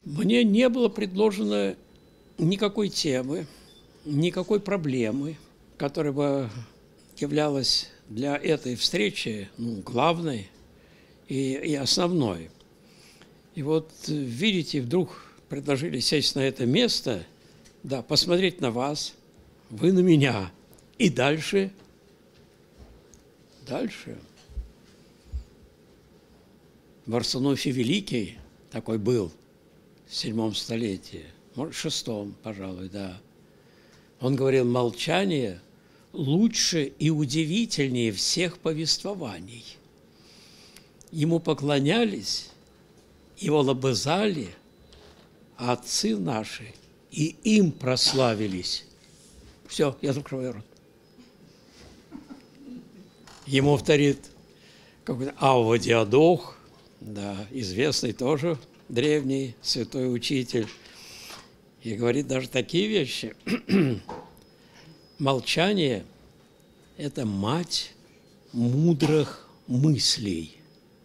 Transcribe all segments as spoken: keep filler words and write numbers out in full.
Мне не было предложено никакой темы, никакой проблемы, которая бы являлась для этой встречи ну, главной и, и основной. И вот, видите, вдруг предложили сесть на это место, да, посмотреть на вас, вы на меня, и дальше, дальше. Варсонофий Великий такой был в седьмом столетии, может, в шестом, пожалуй, да. Он говорил, молчание лучше и удивительнее всех повествований. Ему поклонялись, его лобызали, а отцы наши и им прославились. Все, я закрываю рот. Ему вторит какой-то Авва Диадох, да, известный тоже древний святой учитель, и говорит даже такие вещи. Молчание – это мать мудрых мыслей.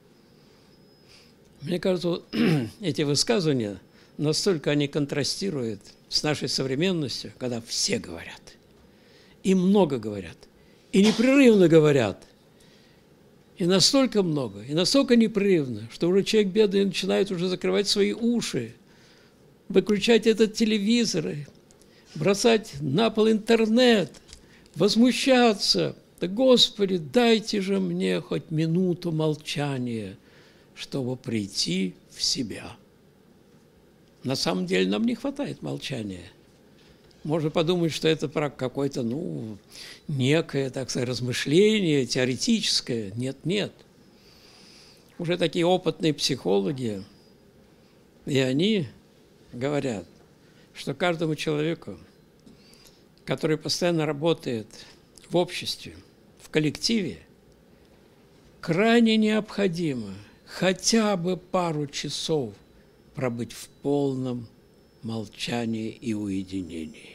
Мне кажется, вот эти высказывания, настолько они контрастируют с нашей современностью, когда все говорят, и много говорят, и непрерывно говорят, и настолько много, и настолько непрерывно, что уже человек бедный начинает уже закрывать свои уши, выключать этот телевизор, бросать на пол интернет, возмущаться. Да, Господи, дайте же мне хоть минуту молчания, чтобы прийти в себя. На самом деле нам не хватает молчания. Можно подумать, что это про какое-то, ну, некое, так сказать, размышление теоретическое. Нет, нет. Уже такие опытные психологи, и они говорят, что каждому человеку, который постоянно работает в обществе, в коллективе, крайне необходимо хотя бы пару часов пробыть в полном молчании и уединении.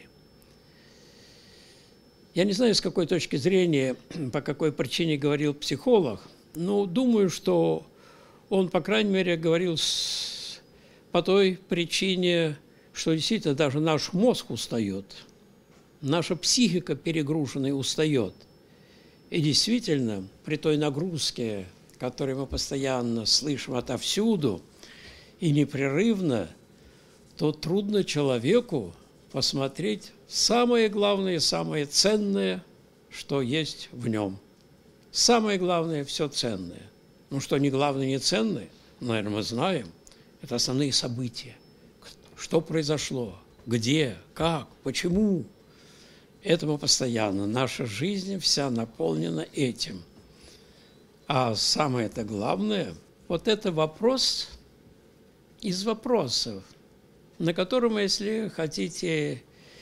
Я не знаю, с какой точки зрения, по какой причине говорил психолог, но думаю, что он, по крайней мере, говорил с... по той причине, что действительно даже наш мозг устает, наша психика перегружена и устает. И действительно, при той нагрузке, которую мы постоянно слышим отовсюду и непрерывно, то трудно человеку посмотреть самое главное, самое ценное, что есть в нем. Самое главное – все ценное. Ну, что не главное, не ценное, наверное, мы знаем. Это основные события. Что произошло, где, как, почему. Это мы постоянно. Наша жизнь вся наполнена этим. А самое-то главное – вот это вопрос из вопросов, на котором, если хотите,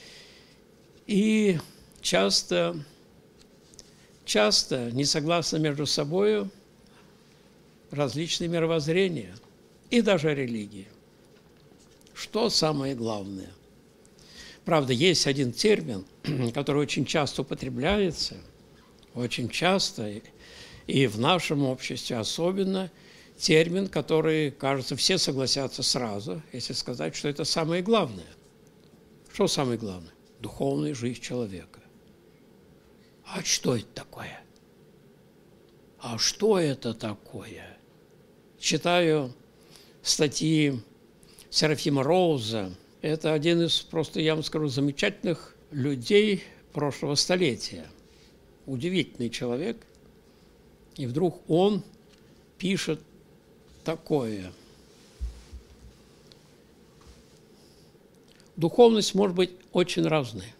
и часто, часто не согласны между собой различные мировоззрения и даже религии. Что самое главное? Правда, есть один термин, который очень часто употребляется, очень часто, и в нашем обществе особенно, термин, который, кажется, все согласятся сразу, если сказать, что это самое главное. Что самое главное? Духовная жизнь человека. А что это такое? А что это такое? Читаю статьи Серафима Роуза. Это один из, просто я вам скажу, замечательных людей прошлого столетия. Удивительный человек. И вдруг он пишет такое. Духовность может быть очень разной.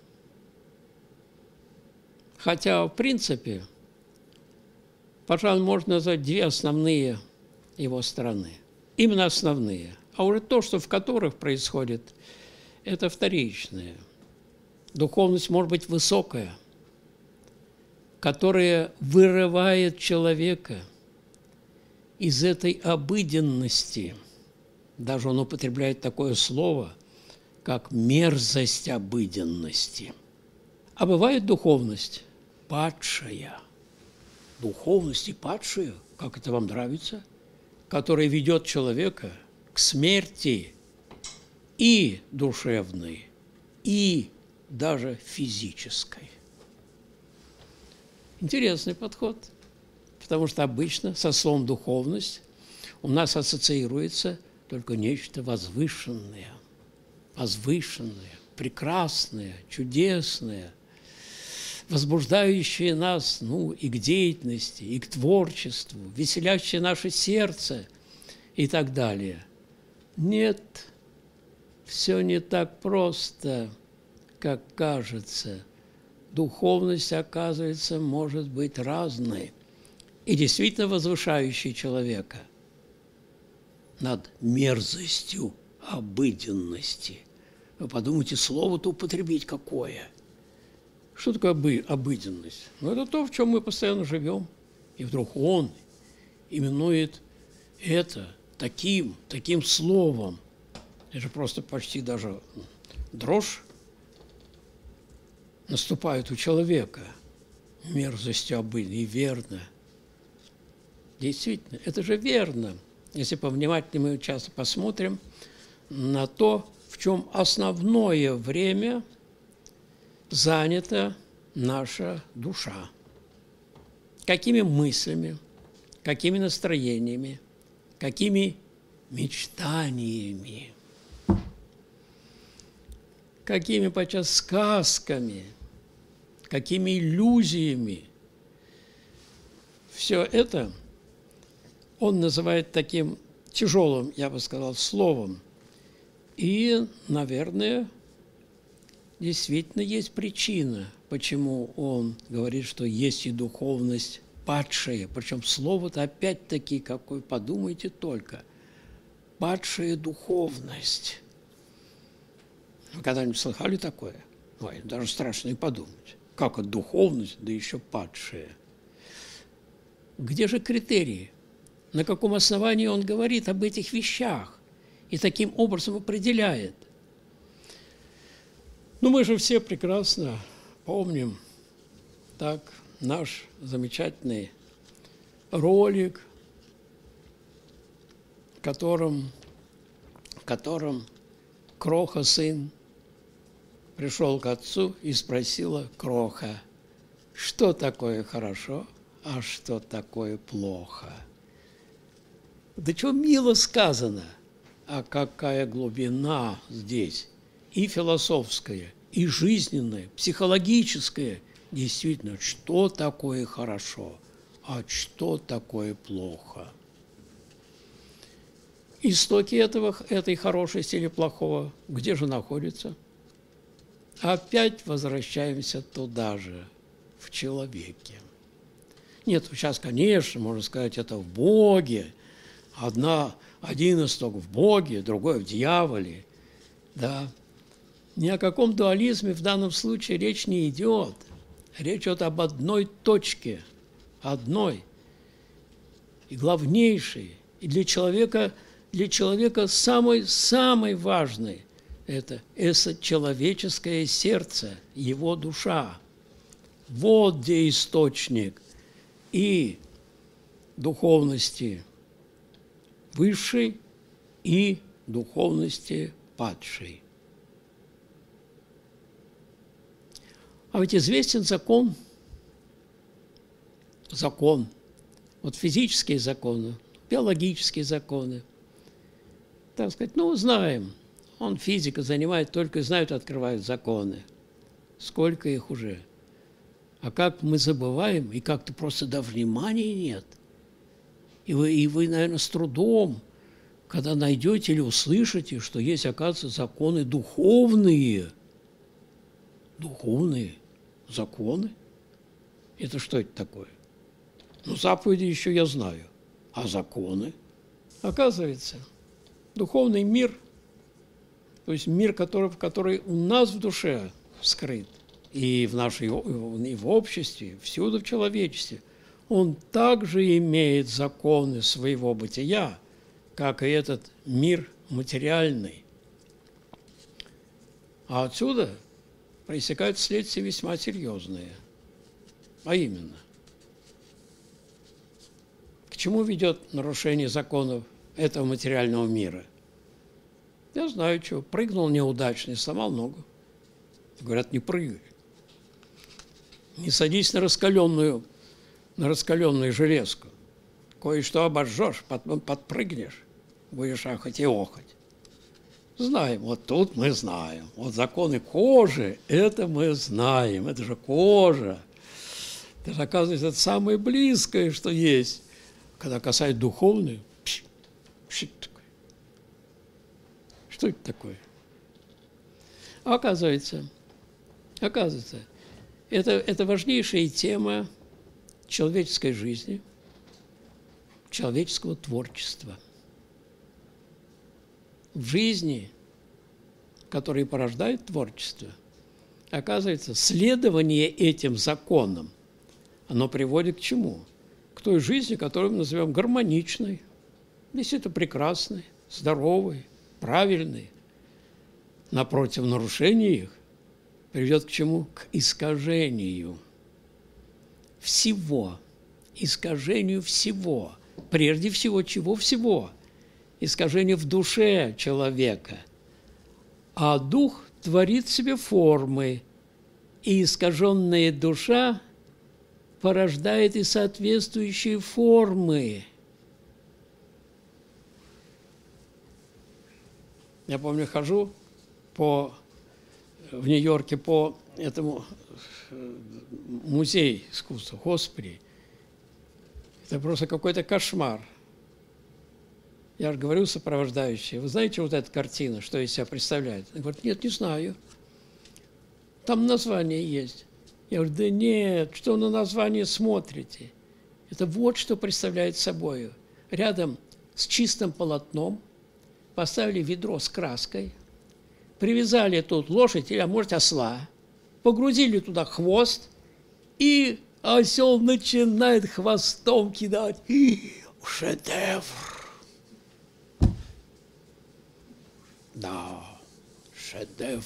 Хотя, в принципе, пожалуй, можно назвать две основные его стороны. Именно основные. А уже то, что в которых происходит, это вторичное. Духовность может быть высокая, которая вырывает человека из этой обыденности. Даже он употребляет такое слово, как мерзость обыденности. А бывает духовность падшая. Духовность и падшая, как это вам нравится, которая ведет человека к смерти. и душевной, и даже физической. Интересный подход, потому что обычно со словом «духовность» у нас ассоциируется только нечто возвышенное, возвышенное, прекрасное, чудесное, возбуждающее нас, ну, и к деятельности, и к творчеству, веселящее наше сердце и так далее. Нет, все не так просто, как кажется. Духовность, оказывается, может быть разной и действительно возвышающей человека над мерзостью обыденности. Вы подумайте, слово-то употребить какое. Что такое обы- обыденность? Ну, это то, в чем мы постоянно живем. И вдруг он именует это таким, таким словом. Это же просто почти даже дрожь наступает у человека. Мерзостью обыденной. И верно. Действительно, это же верно. Если повнимательнее мы часто посмотрим на то, в чем основное время занята наша душа. Какими мыслями, какими настроениями, какими мечтаниями, какими подчас сказками, какими иллюзиями. Все это он называет таким тяжелым, я бы сказал, словом. И, наверное, действительно есть причина, почему он говорит, что есть и духовность падшая. Причем слово-то опять-таки, какое, подумайте только, падшая духовность. Вы когда-нибудь слыхали такое? Ой, даже страшно и подумать. Как это духовность, да еще падшая? Где же критерии? На каком основании он говорит об этих вещах и таким образом определяет? Ну, мы же все прекрасно помним так наш замечательный ролик, в котором, в котором Кроха, сын, пришел к отцу и спросила Кроха, что такое хорошо, а что такое плохо. Да что мило сказано, а какая глубина здесь, и философская, и жизненная, психологическая. Действительно, что такое хорошо, а что такое плохо. Истоки этого, этой хорошести или плохого где же находятся? Опять возвращаемся туда же, в человеке. Нет, сейчас, конечно, можно сказать, это в Боге. Одна, один исток в Боге, другой в дьяволе. Да. Ни о каком дуализме в данном случае речь не идет. Речь идет об одной точке, одной и главнейшей. И для человека, для человека самой, самой важной – это человеческое сердце, его душа. Вот где источник и духовности высшей, и духовности падшей. А ведь известен закон, закон, вот физические законы, биологические законы. Так сказать, ну, знаем, он физика занимает, только знают, открывают законы. Сколько их уже. А как мы забываем, и как-то просто до внимания нет. И вы, и вы, наверное, с трудом, когда найдете или услышите, что есть, оказывается, законы духовные. Духовные законы? Это что это такое? Ну, заповеди еще я знаю. А законы? Оказывается, духовный мир, то есть мир, который, который у нас в душе скрыт, и в нашей, и в обществе, всюду в человечестве, он также имеет законы своего бытия, как и этот мир материальный. А отсюда проистекают следствия весьма серьезные. А именно, к чему ведет нарушение законов этого материального мира? Я знаю, чего. Прыгнул неудачно, сломал ногу. Говорят, не прыгай. Не садись на раскаленную, на раскаленную железку. Кое-что обожжешь, потом подпрыгнешь, будешь ахать и охать. Знаем, вот тут мы знаем. Вот законы кожи, это мы знаем. Это же кожа. Это же, оказывается, это самое близкое, что есть. Когда касается духовной, пш, пш, такое. Что это такое? Оказывается, оказывается, это, это важнейшая тема человеческой жизни, человеческого творчества. В жизни, которые порождают творчество, оказывается, следование этим законам, оно приводит к чему? К той жизни, которую мы назовем гармоничной, действительно прекрасной, здоровой, правильной. Напротив, нарушения их приведет к чему? К искажению всего, искажению всего. Прежде всего, чего всего? Искажение в душе человека. А дух творит в себе формы, и искаженная душа порождает и соответствующие формы. Я помню, хожу по, в Нью-Йорке по этому музею искусства, Господи, это просто какой-то кошмар. Я же говорю сопровождающий, вы знаете вот эта картина, что из себя представляет? Он говорит, нет, не знаю. Там название есть. Я говорю, да нет, что на название смотрите? Это вот что представляет собой. Рядом с чистым полотном поставили ведро с краской, привязали тут лошадь или, а может, осла, погрузили туда хвост, и осел начинает хвостом кидать. И шедевр! Да, шедевр.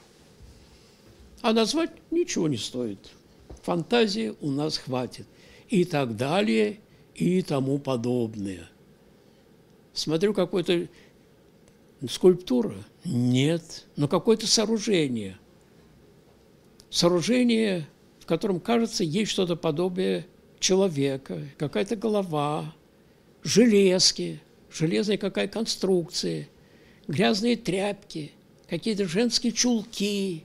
А назвать ничего не стоит. Фантазии у нас хватит. И так далее, и тому подобное. Смотрю, какой-то скульптура? Нет. Но какое-то сооружение. Сооружение, в котором, кажется, есть что-то подобие человека, какая-то голова, железки, железная какая конструкция, грязные тряпки, какие-то женские чулки,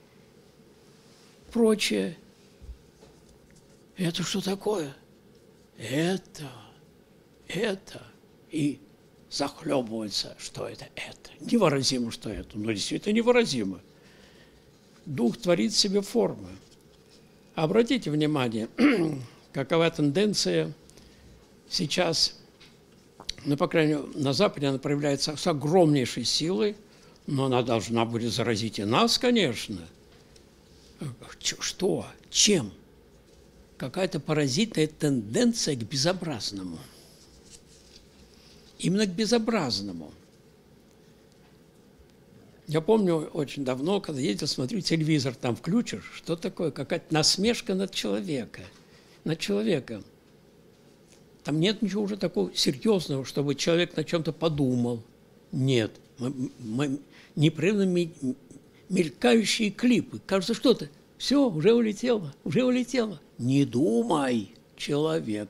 прочее. Это что такое? Это, это. И захлебывается, что это, это. Невыразимо, что это. Но действительно невыразимо. Дух творит в себе формы. Обратите внимание, какова тенденция сейчас, ну, по крайней мере, на Западе она проявляется с огромнейшей силой, но она должна будет заразить и нас, конечно. Что? Чем? Какая-то паразитная тенденция к безобразному. Именно к безобразному. Я помню очень давно, когда ездил, смотрю, телевизор там включишь, что такое? Какая-то насмешка над человеком. Над человеком. Там нет ничего уже такого серьезного, чтобы человек на чем-то подумал. Нет. Мы, мы непрерывно мелькающие клипы. Кажется, что-то. Все, уже улетело, уже улетело. Не думай, человек.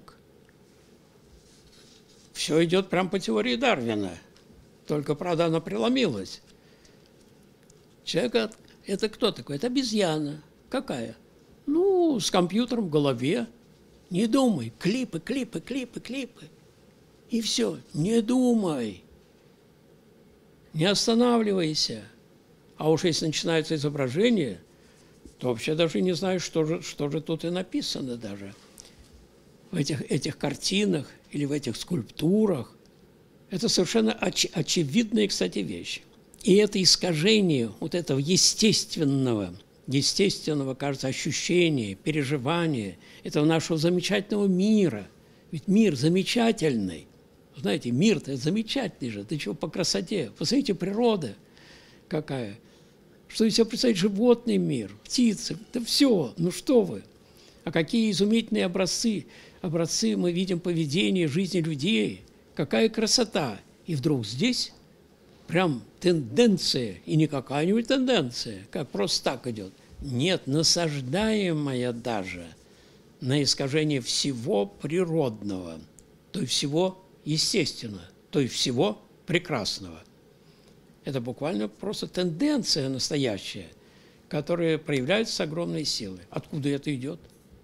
Все идет прямо по теории Дарвина. Только, правда, она преломилась. Человек – это кто такой? Это обезьяна. Какая? Ну, с компьютером в голове. Не думай. Клипы, клипы, клипы, клипы. И все. Не думай. Не останавливайся. А уж если начинаются изображения, то вообще даже не знаю, что же, что же тут и написано даже. В этих, этих картинах или в этих скульптурах. Это совершенно оч, очевидные, кстати, вещи. И это искажение вот этого естественного, естественного, кажется, ощущения, переживания этого нашего замечательного мира. Ведь мир замечательный. Знаете, мир-то замечательный же. Ты чего по красоте? Посмотрите, природа какая. Что из себя представляет животный мир, птицы. Да все, ну что вы. А какие изумительные образцы. Образцы мы видим поведения жизни людей. Какая красота. И вдруг здесь прям тенденция, и не какая-нибудь тенденция, как просто так идет. Нет, насаждаемая даже на искажение всего природного, то есть всего естественного, то есть всего прекрасного. Это буквально просто тенденция настоящая, которая проявляется с огромной силой. Откуда это идет?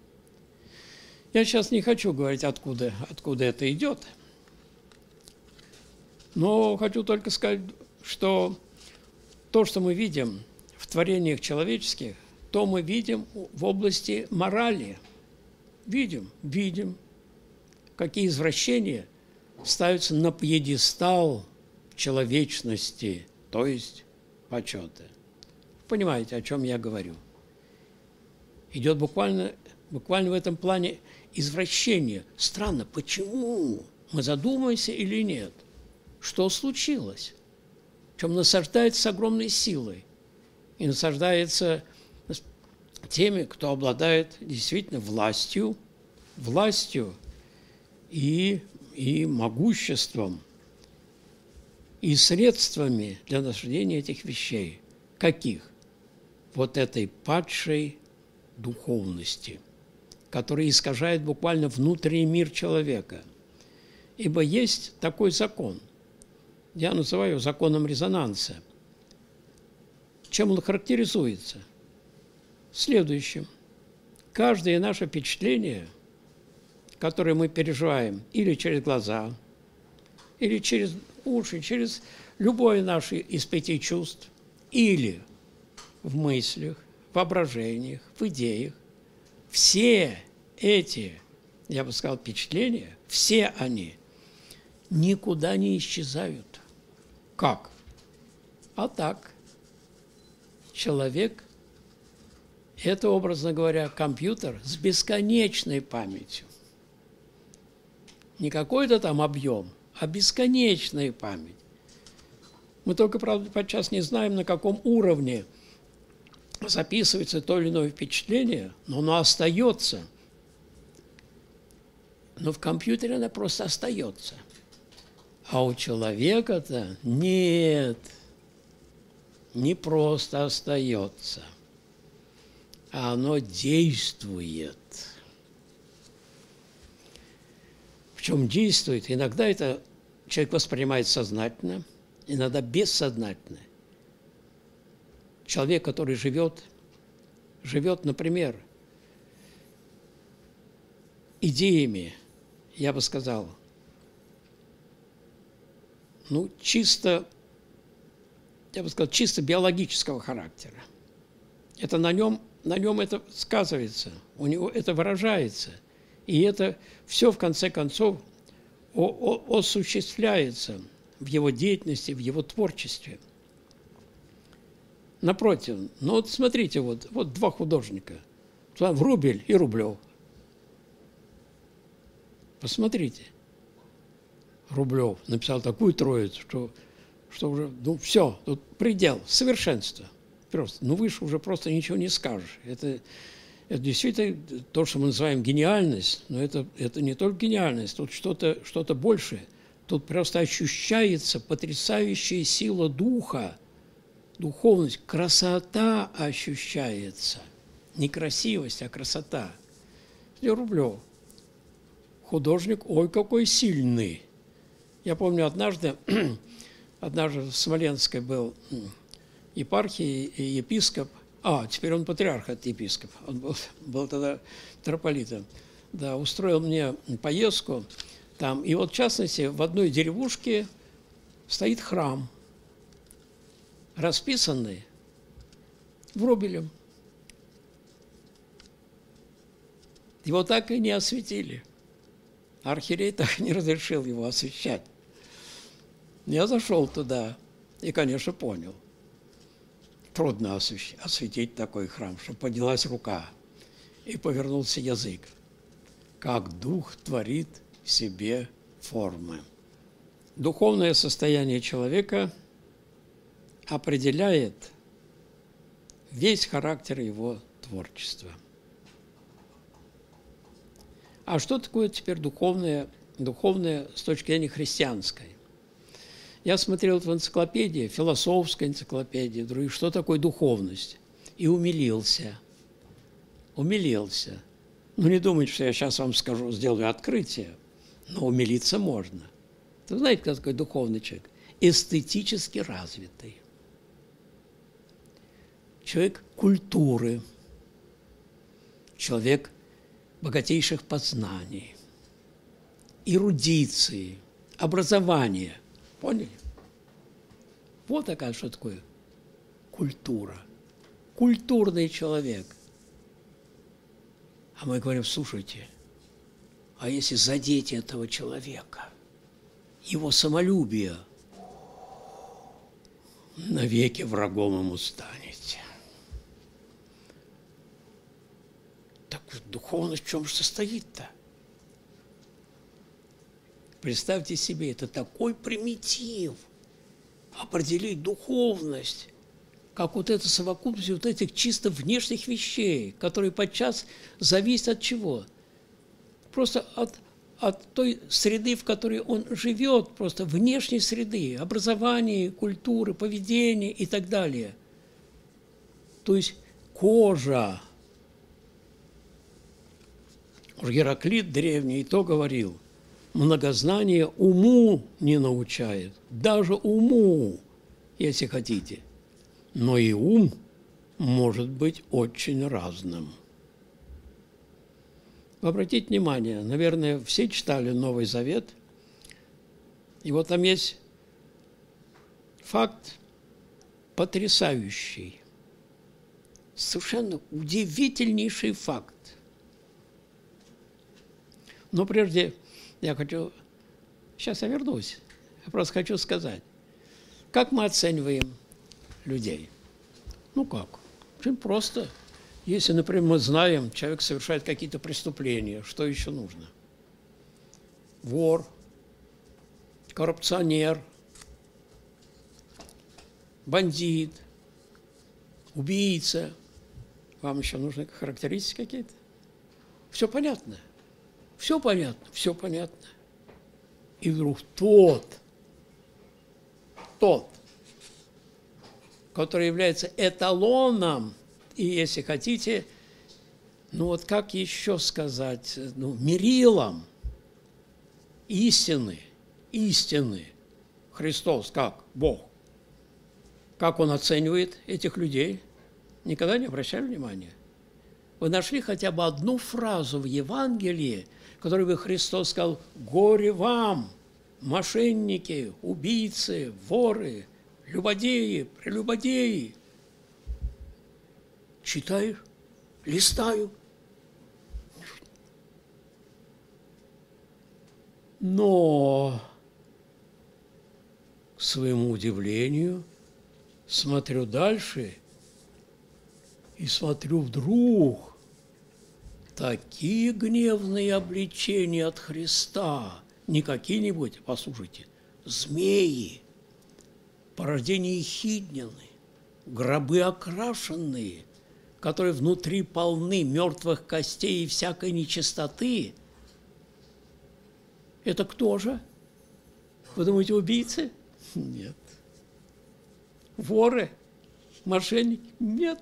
Я сейчас не хочу говорить, откуда, откуда это идет, но хочу только сказать, что то, что мы видим в творениях человеческих, то мы видим в области морали. Видим, видим, какие извращения ставятся на пьедестал человечности, то есть почета. Понимаете, о чем я говорю? Идет буквально, буквально в этом плане извращение. Странно, почему? Мы задумаемся или нет? Что случилось? Причем насаждается с огромной силой. И насаждается теми, кто обладает действительно властью, властью и, и могуществом, и средствами для насаждения этих вещей. Каких? Вот этой падшей духовности, которая искажает буквально внутренний мир человека. Ибо есть такой закон. Я называю его законом резонанса. Чем он характеризуется? Следующим. Каждое наше впечатление, которое мы переживаем или через глаза, или через уши, через любое наше из пяти чувств, или в мыслях, воображениях, в идеях, все эти, я бы сказал, впечатления, все они никуда не исчезают. Как? А так. Человек – это, образно говоря, компьютер с бесконечной памятью. Не какой-то там объем, а бесконечная память. Мы только, правда, подчас не знаем, на каком уровне записывается то или иное впечатление, но оно остается. Но в компьютере оно просто остается. А у человека-то нет, не просто остается, а оно действует. В чем действует? Иногда это человек воспринимает сознательно, иногда бессознательно. Человек, который живет, живет, например, идеями, я бы сказал, ну, чисто, я бы сказал, чисто биологического характера. Это на нем, на нем это сказывается, у него это выражается. И это все, в конце концов, о- о- осуществляется в его деятельности, в его творчестве. Напротив, ну вот смотрите, вот, вот два художника, Врубель и Рублев. Посмотрите. Рублев написал такую троицу, что, что уже, ну, все, тут предел, совершенство. Просто, ну, выше уже просто ничего не скажешь. Это, это действительно то, что мы называем гениальность, но это, это не только гениальность, тут что-то, что-то большее. Тут просто ощущается потрясающая сила духа, духовность, красота ощущается. Не красивость, а красота. Где Рублев? Художник, ой, какой сильный. Я помню, однажды, однажды в Смоленской был епархий и епископ, а, теперь он патриарх, это епископ, он был, был тогда митрополитом, да, устроил мне поездку там, и вот, в частности, в одной деревушке стоит храм, расписанный Врубелем. Его так и не осветили. Архиерей так и не разрешил его освещать. Я зашел туда и, конечно, понял. Трудно осветить такой храм, чтобы поднялась рука и повернулся язык. Как дух творит в себе формы. Духовное состояние человека определяет весь характер его творчества. А что такое теперь духовное, духовное с точки зрения христианской? Я смотрел в энциклопедии, философской энциклопедии, других, что такое духовность, и умилился. Умилился. Ну, не думайте, что я сейчас вам скажу, сделаю открытие, но умилиться можно. Вы знаете, кто такой духовный человек? Эстетически развитый. Человек культуры, человек богатейших познаний, эрудиции, образования. Поняли? Вот такая, что такое культура. Культурный человек. А мы говорим, слушайте, а если задеть этого человека, его самолюбие, навеки врагом ему станете. Так духовность в чем же состоит-то? Представьте себе, это такой примитив. Определить духовность, как вот эта совокупность вот этих чисто внешних вещей, которые подчас зависят от чего? Просто от, от той среды, в которой он живет, просто внешней среды, образования, культуры, поведения и так далее. То есть кожа. Гераклит древний и то говорил, многознание уму не научает, даже уму, если хотите. Но и ум может быть очень разным. Обратите внимание, наверное, все читали Новый Завет, и вот там есть факт потрясающий, совершенно удивительнейший факт. Но прежде я хочу, сейчас я вернусь, я просто хочу сказать, как мы оцениваем людей? Ну как? Очень просто. Если, например, мы знаем, человек совершает какие-то преступления, что еще нужно? Вор, коррупционер, бандит, убийца. Вам еще нужны характеристики какие-то? Все понятно. Все понятно, все понятно. И вдруг тот, тот, который является эталоном, и, если хотите, ну вот как еще сказать, ну, мерилом истины, истины, Христос, как Бог, как Он оценивает этих людей, никогда не обращали внимания. Вы нашли хотя бы одну фразу в Евангелии, в которой бы Христос сказал: «Горе вам, мошенники, убийцы, воры, любодеи, прелюбодеи». Читаю, листаю. Но, к своему удивлению, смотрю дальше и смотрю вдруг такие гневные обличения от Христа, не какие-нибудь, послушайте, змеи, порождения Ехиднины, гробы окрашенные, которые внутри полны мертвых костей и всякой нечистоты. Это кто же? Вы думаете, убийцы? Нет. Воры? Мошенники? Нет.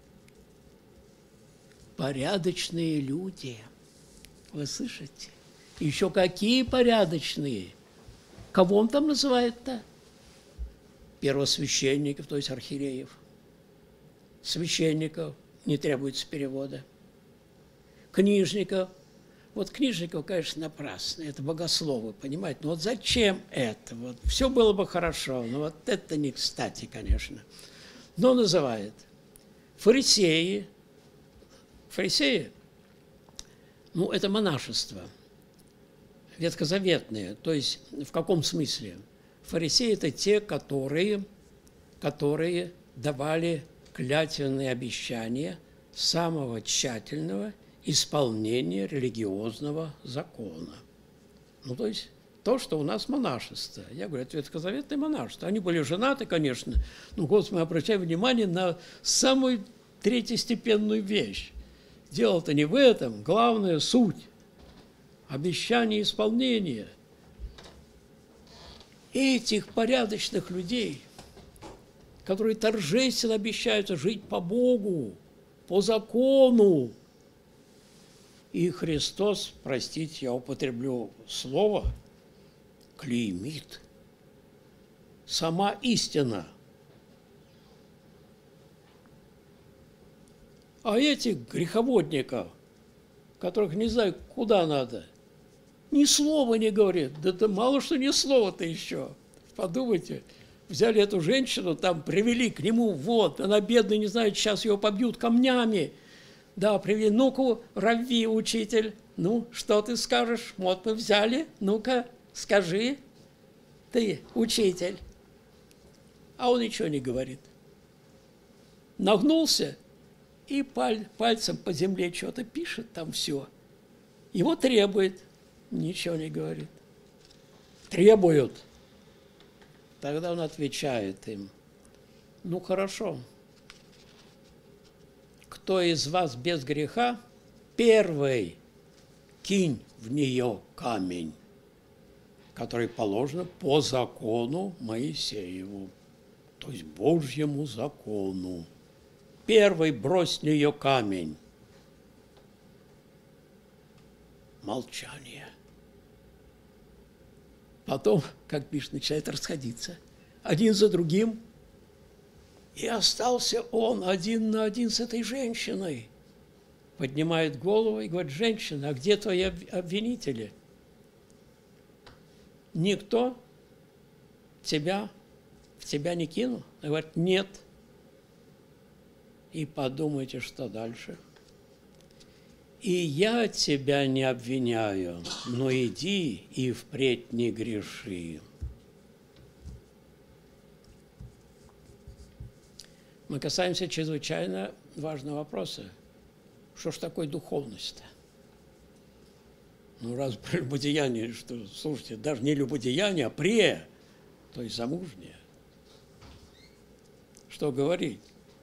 Порядочные люди. Вы слышите? Еще какие порядочные? Кого он там называет-то? Первосвященников, то есть архиереев. Священников, не требуется перевода. Книжников. Вот книжников, конечно, напрасно. Это богословы, понимаете? Но вот зачем это? Вот все было бы хорошо, но вот это не кстати, конечно. Но называет. Фарисеи. Фарисеи, ну, это монашество. Ветхозаветные. То есть, в каком смысле? Фарисеи – это те, которые, которые давали клятвенные обещания самого тщательного исполнения религиозного закона. Ну, то есть, то, что у нас монашество. Я говорю, это ветхозаветное монашество. Они были женаты, конечно, но, Господи, мы обращаем внимание на самую третьестепенную вещь. Дело-то не в этом, главная суть – обещание исполнения. этих порядочных людей, которые торжественно обещают жить по Богу, по закону, и Христос, простите, я употреблю слово, клеймит. Сама истина. А этих греховодников, которых не знаю, куда надо, ни слова не говорит. Да, да мало что ни слова-то еще. Подумайте, взяли эту женщину, там привели к нему, вот, она бедная, не знает, сейчас его побьют камнями. Да, привели, ну-ка, Равви, учитель, ну, что ты скажешь? Вот мы взяли, ну-ка, скажи, ты, учитель. А он ничего не говорит. Нагнулся и паль, пальцем по земле что-то пишет, там все. Его требует, ничего не говорит. Требуют. Тогда он отвечает им, ну, хорошо. Кто из вас без греха, первый кинь в нее камень, который положено по закону Моисееву, то есть Божьему закону. Первый брось в нее камень. Молчание. Потом, как пишет, начинает расходиться. Один за другим. И остался он один на один с этой женщиной. Поднимает голову и говорит, женщина, а где твои обвинители? Никто тебя, в тебя не кинул? Она говорит, нет. И подумайте, что дальше. И я тебя не обвиняю, но иди и впредь не греши. Мы касаемся чрезвычайно важного вопроса. Что ж такое духовность-то? Ну, раз прелюбодеяние, что, слушайте, даже не любодеяние, а пре, то есть замужнее. Что говорить?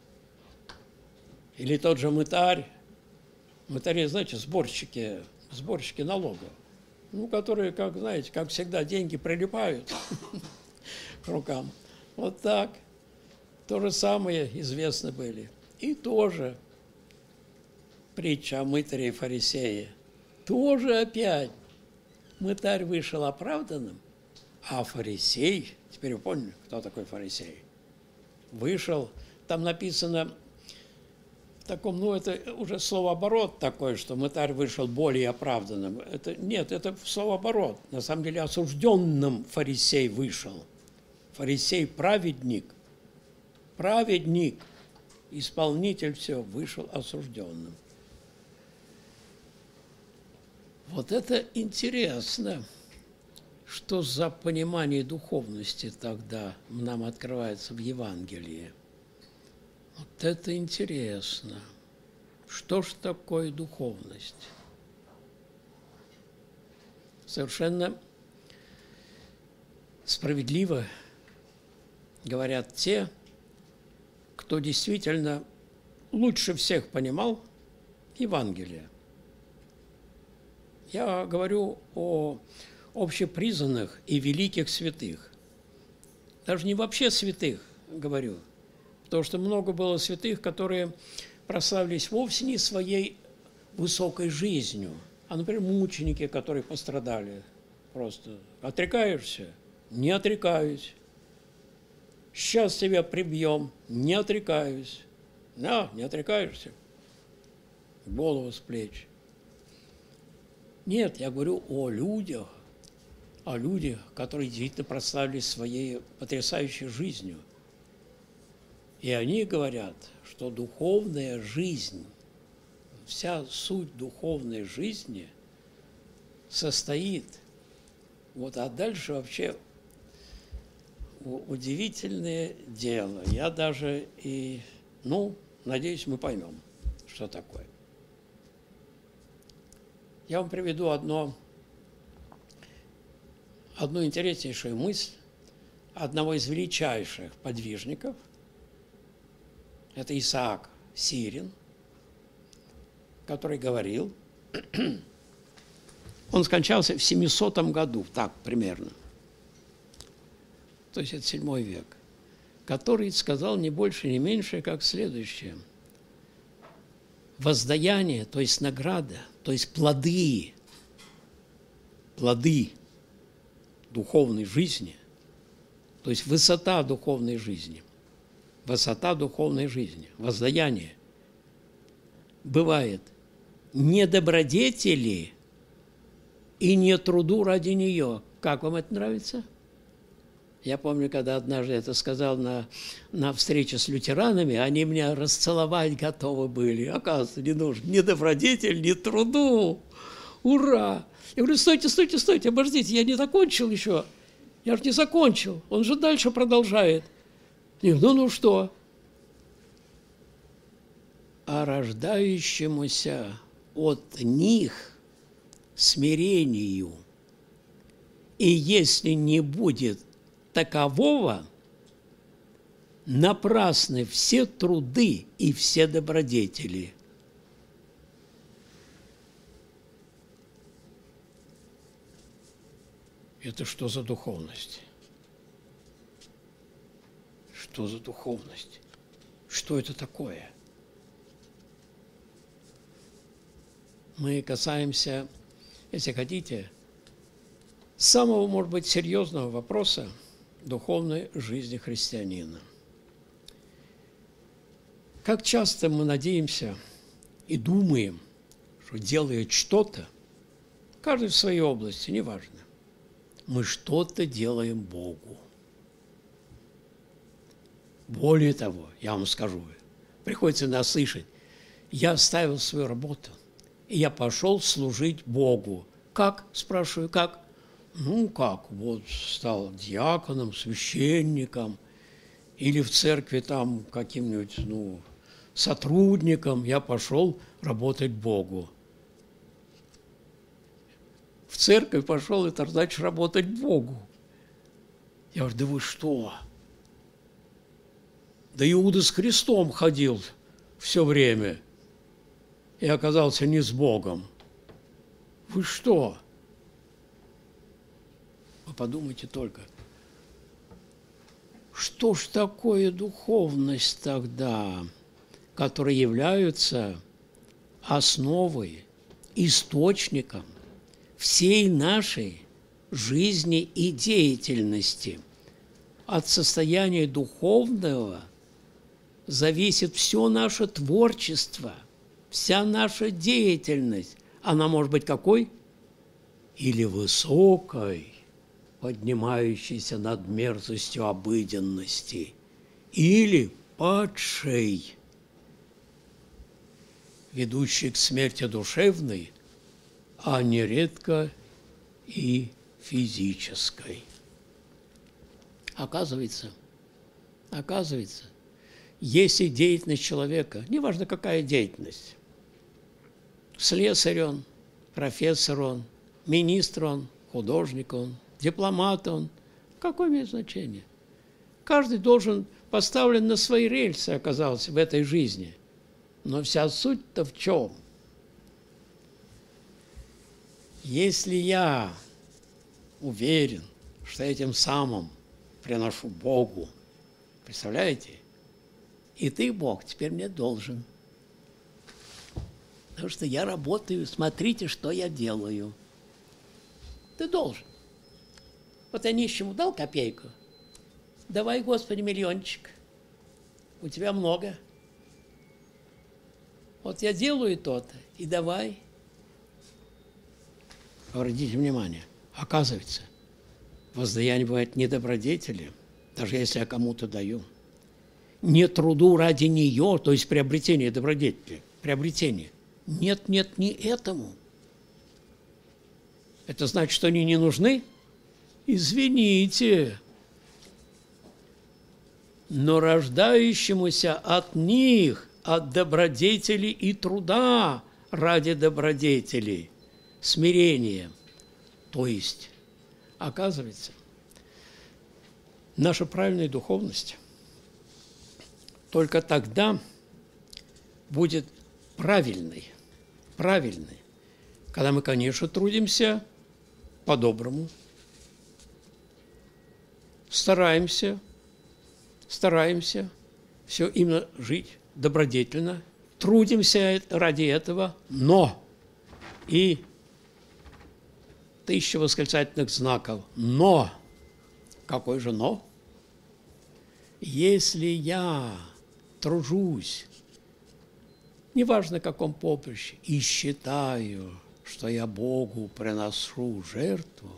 Или тот же мытарь, мытари, знаете, сборщики, сборщики налогов, ну, которые, как, знаете, как всегда, деньги прилипают к рукам. Вот так. То же самое известны были. И тоже притча о мытаре и фарисее. Тоже опять мытарь вышел оправданным, а фарисей, теперь вы поняли, кто такой фарисей, вышел, там написано в таком, ну, это уже словооборот такой, что мытарь вышел более оправданным. Это, нет, это словооборот. На самом деле осужденным фарисей вышел. Фарисей праведник, праведник, исполнитель все, вышел осужденным. Вот это интересно, что за понимание духовности тогда нам открывается в Евангелии. Вот это интересно. Что ж такое духовность? Совершенно справедливо говорят те, кто действительно лучше всех понимал Евангелие. Я говорю о общепризнанных и великих святых. Даже не вообще святых говорю, потому что много было святых, которые прославились вовсе не своей высокой жизнью, а, например, мученики, которые пострадали. Просто отрекаешься? Не отрекаюсь. Сейчас тебя прибьем? Не отрекаюсь. Да, не отрекаешься. Голову с плеч. Нет, я говорю о людях, о людях, которые действительно прославились своей потрясающей жизнью. И они говорят, что духовная жизнь, вся суть духовной жизни состоит, вот, а дальше вообще удивительное дело. Я даже и, ну, надеюсь, мы поймем, что такое. Я вам приведу одно, одну интереснейшую мысль одного из величайших подвижников. Это Исаак Сирин, который говорил, он скончался в семисотом году, так примерно. то есть это седьмой век, который сказал не больше, не меньше, как следующее. Воздаяние, то есть награда, то есть плоды, плоды духовной жизни, то есть высота духовной жизни, высота духовной жизни, воздаяние бывает не добродетели и не труду ради нее. Как вам это нравится? Я помню, когда однажды это сказал на, на встрече с лютеранами, они меня расцеловать готовы были. Оказывается, не нужно ни добродетель, ни труду. Ура! Я говорю, стойте, стойте, стойте, обождите, я не закончил еще. Я же не закончил, он же дальше продолжает. И, ну, ну что? А рождающемуся от них смирению. И если не будет такового, напрасны все труды и все добродетели. Это что за духовность? Что за духовность? Что это такое? Мы касаемся, если хотите, самого, может быть, серьезного вопроса духовной жизни христианина. Как часто мы надеемся и думаем, что делая что-то, каждый в своей области, неважно, мы что-то делаем Богу. Более того, я вам скажу, приходится нас слышать, я оставил свою работу, и я пошел служить Богу. Как? Спрашиваю, как? Ну, как? Вот стал диаконом, священником, или в церкви там каким-нибудь, ну, сотрудником, я пошел работать Богу. В церковь пошел, это значит работать Богу. Я говорю, да вы что? Да Иуда с Христом ходил все время и оказался не с Богом. Вы что? Вы подумайте только, что ж такое духовность тогда, которая является основой, источником всей нашей жизни и деятельности. От состояния духовного зависит все наше творчество, вся наша деятельность. Она может быть какой? Или высокой, поднимающейся над мерзостью обыденности, или падшей, ведущей к смерти душевной, а нередко и физической. Оказывается, оказывается, если деятельность человека, неважно какая деятельность, слесарь он, профессор он, министр он, художник он, дипломат он, какое имеет значение? Каждый должен поставлен на свои рельсы оказался в этой жизни. Но вся суть-то в чем? Если я уверен, что этим самым приношу Богу, представляете? И ты, Бог, теперь мне должен. Потому что я работаю, смотрите, что я делаю. Ты должен. Вот я нищему дал копейку. Давай, Господи, миллиончик. У тебя много. Вот я делаю то-то, и давай. Обратите внимание, оказывается, воздаяние бывает не добродетели, даже если я кому-то даю. Не труду ради нее, то есть приобретение добродетели, приобретение. Нет, нет, не этому. Это значит, что они не нужны? Извините. Но рождающемуся от них, от добродетели и труда ради добродетели, смирение. То есть, оказывается, наша правильная духовность только тогда будет правильной, правильной, когда мы, конечно, трудимся по-доброму, стараемся, стараемся все именно жить добродетельно, трудимся ради этого, но и тысяча восклицательных знаков. Но, какой же но? Если я тружусь, неважно, на каком поприще, и считаю, что я Богу приношу жертву,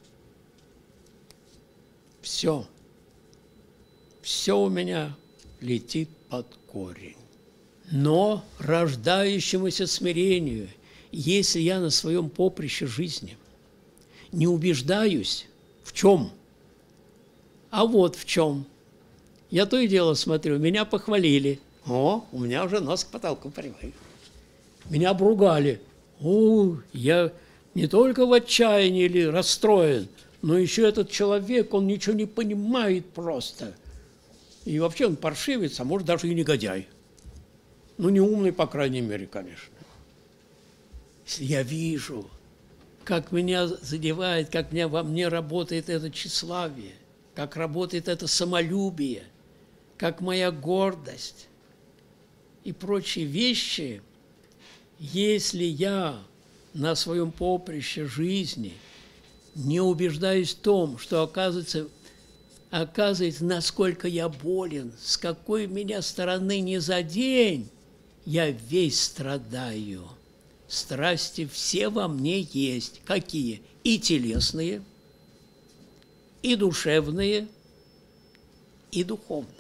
все, все у меня летит под корень. Но рождающемуся смирению, если я на своем поприще жизни не убеждаюсь, в чем? А вот в чем. Я то и дело смотрю, меня похвалили. О, у меня уже нос к потолку прямой. Меня обругали. О, я не только в отчаянии или расстроен, но еще этот человек, он ничего не понимает просто. И вообще он паршивец, а может даже и негодяй. Ну, не умный, по крайней мере, конечно. Если я вижу, как меня задевает, как меня, во мне работает это тщеславие, как работает это самолюбие, как моя гордость и прочие вещи, если я на своем поприще жизни не убеждаюсь в том, что оказывается, оказывается, насколько я болен, с какой меня стороны не задень, я весь страдаю. Страсти все во мне есть. Какие? И телесные, и душевные, и духовные.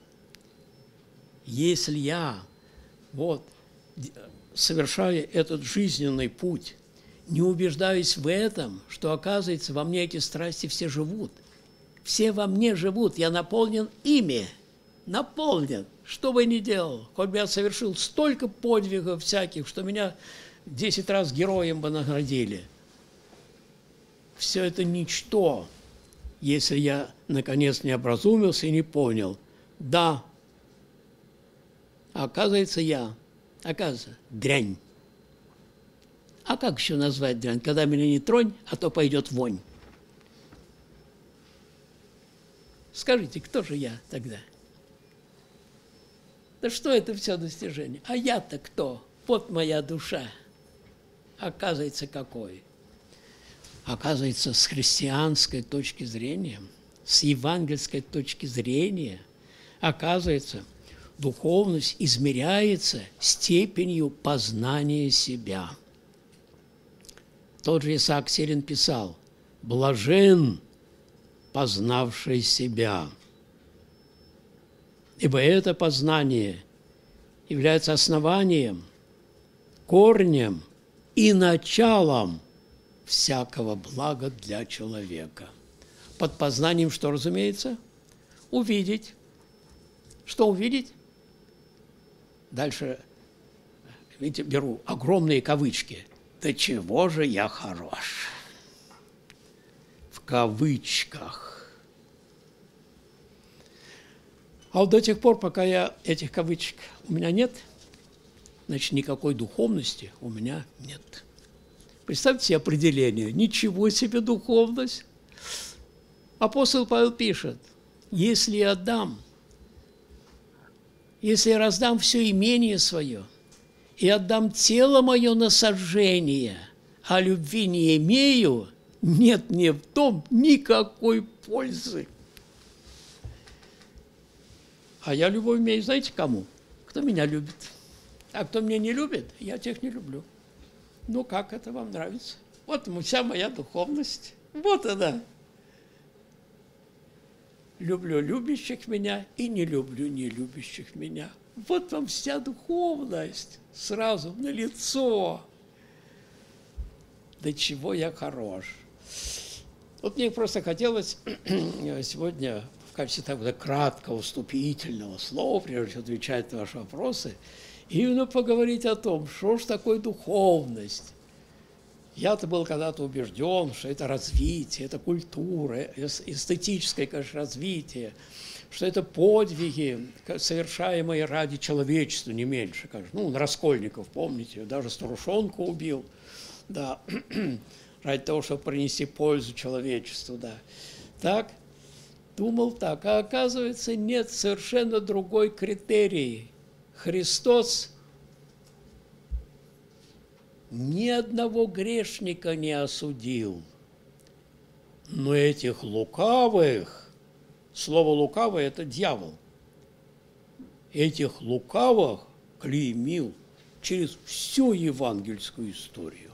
Если я, вот, совершая этот жизненный путь, не убеждаюсь в этом, что, оказывается, во мне эти страсти все живут, все во мне живут, я наполнен ими, наполнен, что бы ни делал, хоть бы я совершил столько подвигов всяких, что меня десять раз героем бы наградили. Все это ничто, если я, наконец, не образумился и не понял. Да, оказывается, я, оказывается, дрянь. А как еще назвать дрянь? Когда меня не тронь, а то пойдет вонь. Скажите, кто же я тогда? Да что это все достижение? А я-то кто? Вот моя душа. Оказывается, какой? Оказывается, с христианской точки зрения, с евангельской точки зрения, оказывается, духовность измеряется степенью познания себя. Тот же Исаак Сирин писал: «Блажен, познавший себя». Ибо это познание является основанием, корнем и началом всякого блага для человека. Под познанием что, разумеется? Увидеть. Что увидеть? Дальше, видите, беру огромные кавычки. «Да чего же я хорош?» В кавычках. А вот до тех пор, пока я этих кавычек у меня нет, значит, никакой духовности у меня нет. Представьте себе определение. Ничего себе духовность. Апостол Павел пишет: если я отдам, если я раздам все имение свое и отдам тело мое на сожжение, а любви не имею, нет мне в том никакой пользы. А я любовь имею, знаете, кому? Кто меня любит. А кто меня не любит, я тех не люблю. Ну, как это вам нравится? Вот вся моя духовность. Вот она. Люблю любящих меня и не люблю не любящих меня. Вот вам вся духовность сразу на лицо. До чего я хорош. Вот мне просто хотелось сегодня в качестве такого краткого вступительного слова, прежде чем отвечать на ваши вопросы, именно поговорить о том, что ж такое духовность. Я-то был когда-то убежден, что это развитие, это культура, эстетическое, конечно, развитие, что это подвиги, совершаемые ради человечества, не меньше, конечно. Ну, Раскольников, помните, даже старушонку убил, да, ради того, чтобы принести пользу человечеству, да. Так, думал так, а оказывается, нет, совершенно другой критерий. Христос ни одного грешника не осудил, но этих лукавых, слово «лукавый» – это дьявол, этих лукавых клеймил через всю евангельскую историю.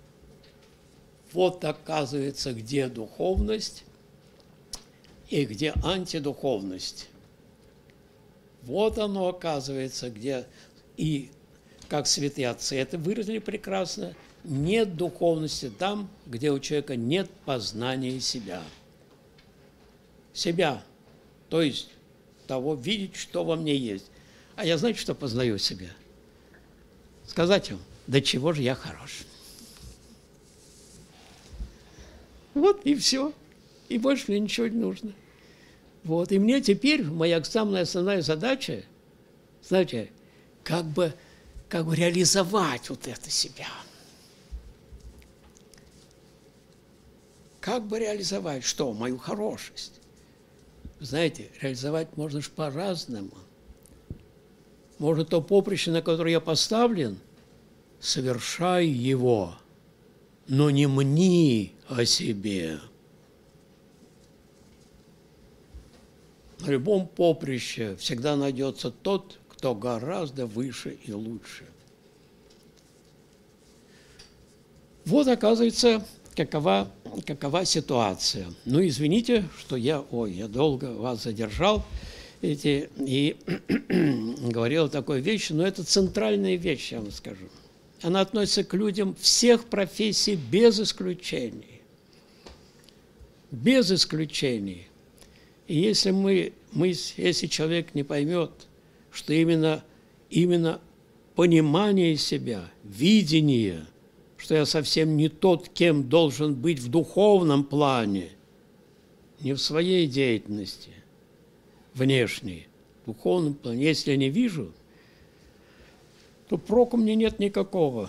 Вот оказывается, где духовность и где антидуховность. Вот оно оказывается, где и, как святые отцы это выразили прекрасно, нет духовности там, где у человека нет познания себя. Себя, то есть того, видеть, что во мне есть. А я, знаете, что познаю себя? Сказать вам, до чего же я хорош. Вот и все. И больше мне ничего не нужно. Вот. И мне теперь моя самая основная задача, знаете, как бы, как бы реализовать вот это себя. Как бы реализовать что? Мою хорошесть. Знаете, реализовать можно же по-разному. Может, то поприще, на которое я поставлен, совершай его, но не мни о себе. На любом поприще всегда найдется тот, кто гораздо выше и лучше. Вот, оказывается, какова, какова ситуация. Ну, извините, что я, ой, я долго вас задержал эти, и говорил такой вещи, но это центральная вещь, я вам скажу. Она относится к людям всех профессий без исключений. Без исключений. И если мы, мы, если человек не поймет, что именно, именно понимание себя, видение, что я совсем не тот, кем должен быть в духовном плане, не в своей деятельности, внешней, в духовном плане, если я не вижу, то проку мне нет никакого.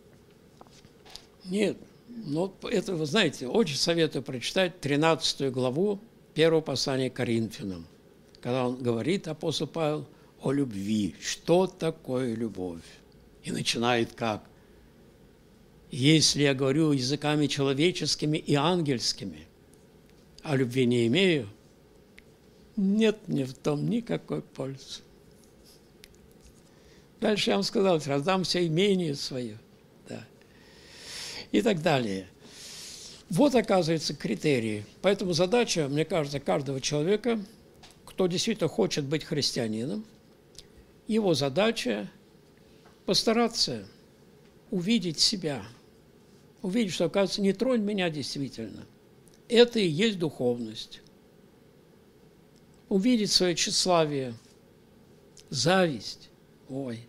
Нет. Но это, вы знаете, очень советую прочитать тринадцатую главу первого послания к Коринфянам, когда он говорит, апостол Павел, о любви. Что такое любовь? И начинает как? Если я говорю языками человеческими и ангельскими, а любви не имею, нет мне в том никакой пользы. Дальше я вам сказал, раздам все имение свое. Да. И так далее. Вот, оказывается, критерии. Поэтому задача, мне кажется, каждого человека, кто действительно хочет быть христианином, его задача постараться увидеть себя. Увидеть, что, оказывается, не тронь меня действительно. Это и есть духовность. Увидеть свое тщеславие, зависть, ой,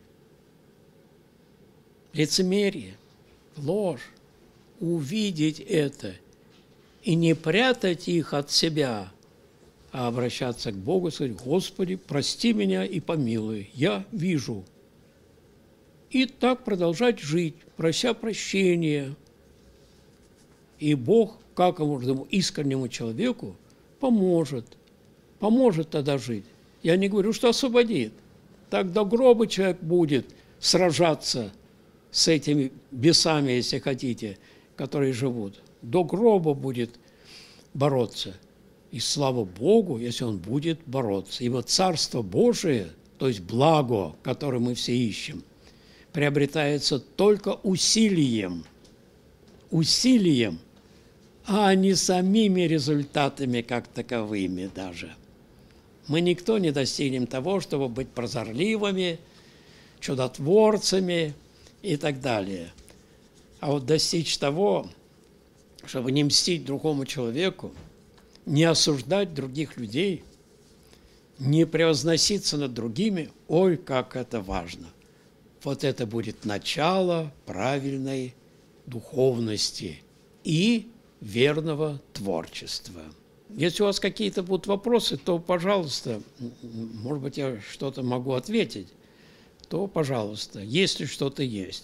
лицемерие, ложь. Увидеть это и не прятать их от себя, а обращаться к Богу и сказать, Господи, прости меня и помилуй, я вижу. И так продолжать жить, прося прощения. И Бог, как каждому искреннему человеку, поможет, поможет тогда жить. Я не говорю, что освободит. Так до гроба человек будет сражаться с этими бесами, если хотите, которые живут. До гроба будет бороться. И слава Богу, если он будет бороться. Ибо Царство Божие, то есть благо, которое мы все ищем, приобретается только усилием. Усилием, а не самими результатами как таковыми даже. Мы никто не достигнем того, чтобы быть прозорливыми, чудотворцами и так далее. А вот достичь того, чтобы не мстить другому человеку, не осуждать других людей, не превозноситься над другими, ой, как это важно. Вот это будет начало правильной духовности и верного творчества. Если у вас какие-то будут вопросы, то, пожалуйста, может быть, я что-то могу ответить, то, пожалуйста, если что-то есть.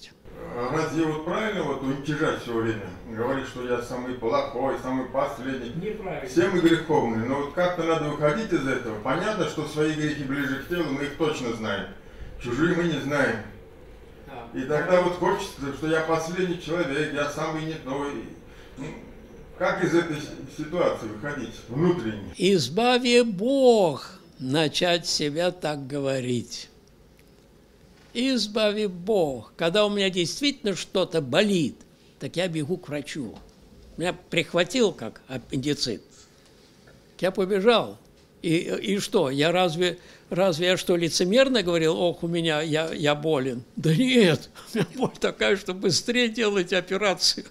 разве вот правильно вот уничижать все время? Говорить, что я самый плохой, самый последний. Неправильно. Все мы греховные, но вот как-то надо выходить из этого. Понятно, что свои грехи ближе к телу, мы их точно знаем. Чужие мы не знаем. И тогда вот хочется, что я последний человек, я самый не той. Ну, как из этой ситуации выходить внутренне? Избави Бог начать себя так говорить. Избави Бог. Когда у меня действительно что-то болит, так я бегу к врачу. Меня прихватил как аппендицит. Я побежал. И, и что, я разве, разве я что, лицемерно говорил, ох, у меня, я, я болен? Да нет, у меня боль такая, что быстрее делайте операцию.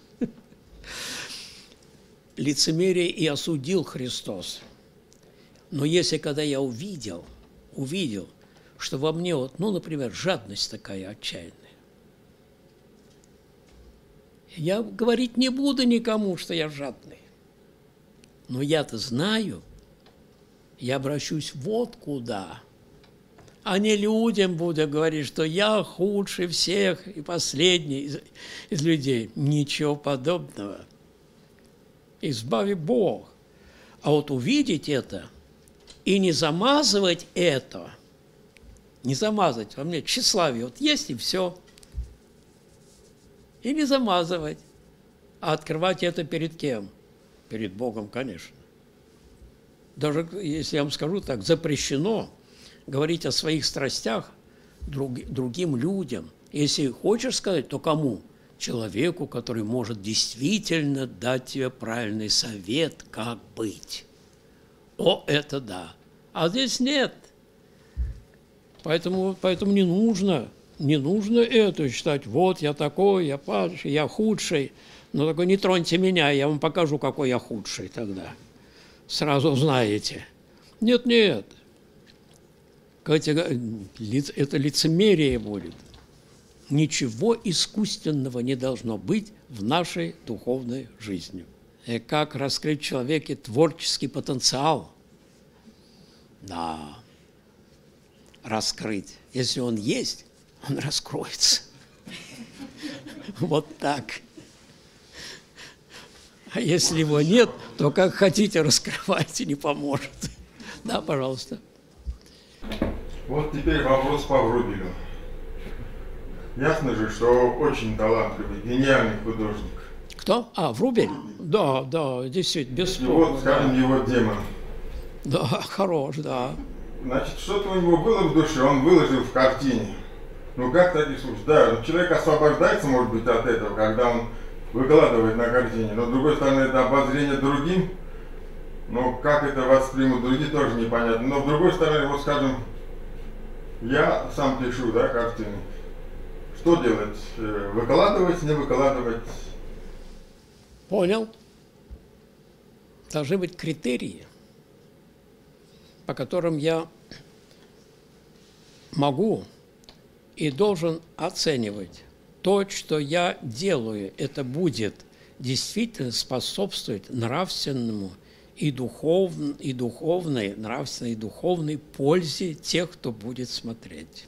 Лицемерие и осудил Христос. Но если когда я увидел, увидел, что во мне, вот, ну, например, жадность такая отчаянная, я говорить не буду никому, что я жадный. Но я-то знаю, я обращусь вот куда. А не людям буду говорить, что я худший всех и последний из, из людей. Ничего подобного. Избави Бог. А вот увидеть это и не замазывать это, не замазать во мне тщеславие, вот есть и все. И не замазывать, а открывать это перед кем? Перед Богом, конечно. Даже, если я вам скажу так, запрещено говорить о своих страстях друг, другим людям. Если хочешь сказать, то кому? Человеку, который может действительно дать тебе правильный совет, как быть. О, это да. А здесь нет. Поэтому, поэтому не нужно, не нужно это считать, вот я такой, я падший, я худший. Но только не троньте меня, я вам покажу, какой я худший тогда. Сразу узнаете. Нет, нет. Это лицемерие будет. Ничего искусственного не должно быть в нашей духовной жизни. И как раскрыть в человеке творческий потенциал? Да, раскрыть. Если он есть, он раскроется. Вот так. А если его нет, то как хотите раскрывайте, не поможет. Да, пожалуйста. Вот теперь вопрос по Врубелю. Ясно же, что очень талантливый, гениальный художник. Кто? А, Врубель? Да, да, действительно, бесспорно. И вот, скажем, да. Его демон. Да, хорош, да. Значит, что-то у него было в душе, он выложил в картине. Ну, как такие случаи? Да, человек освобождается, может быть, от этого, когда он выкладывает на картине. Но, с другой стороны, это обозрение другим. Но как это воспримут другие, тоже непонятно. Но, с другой стороны, вот, скажем, я сам пишу, да, картины. Что делать? Выкладывать, не выкладывать? Понял. Должны быть критерии, по которым я могу и должен оценивать то, что я делаю. Это будет действительно способствовать нравственному и, духов... и духовной, нравственной и духовной пользе тех, кто будет смотреть.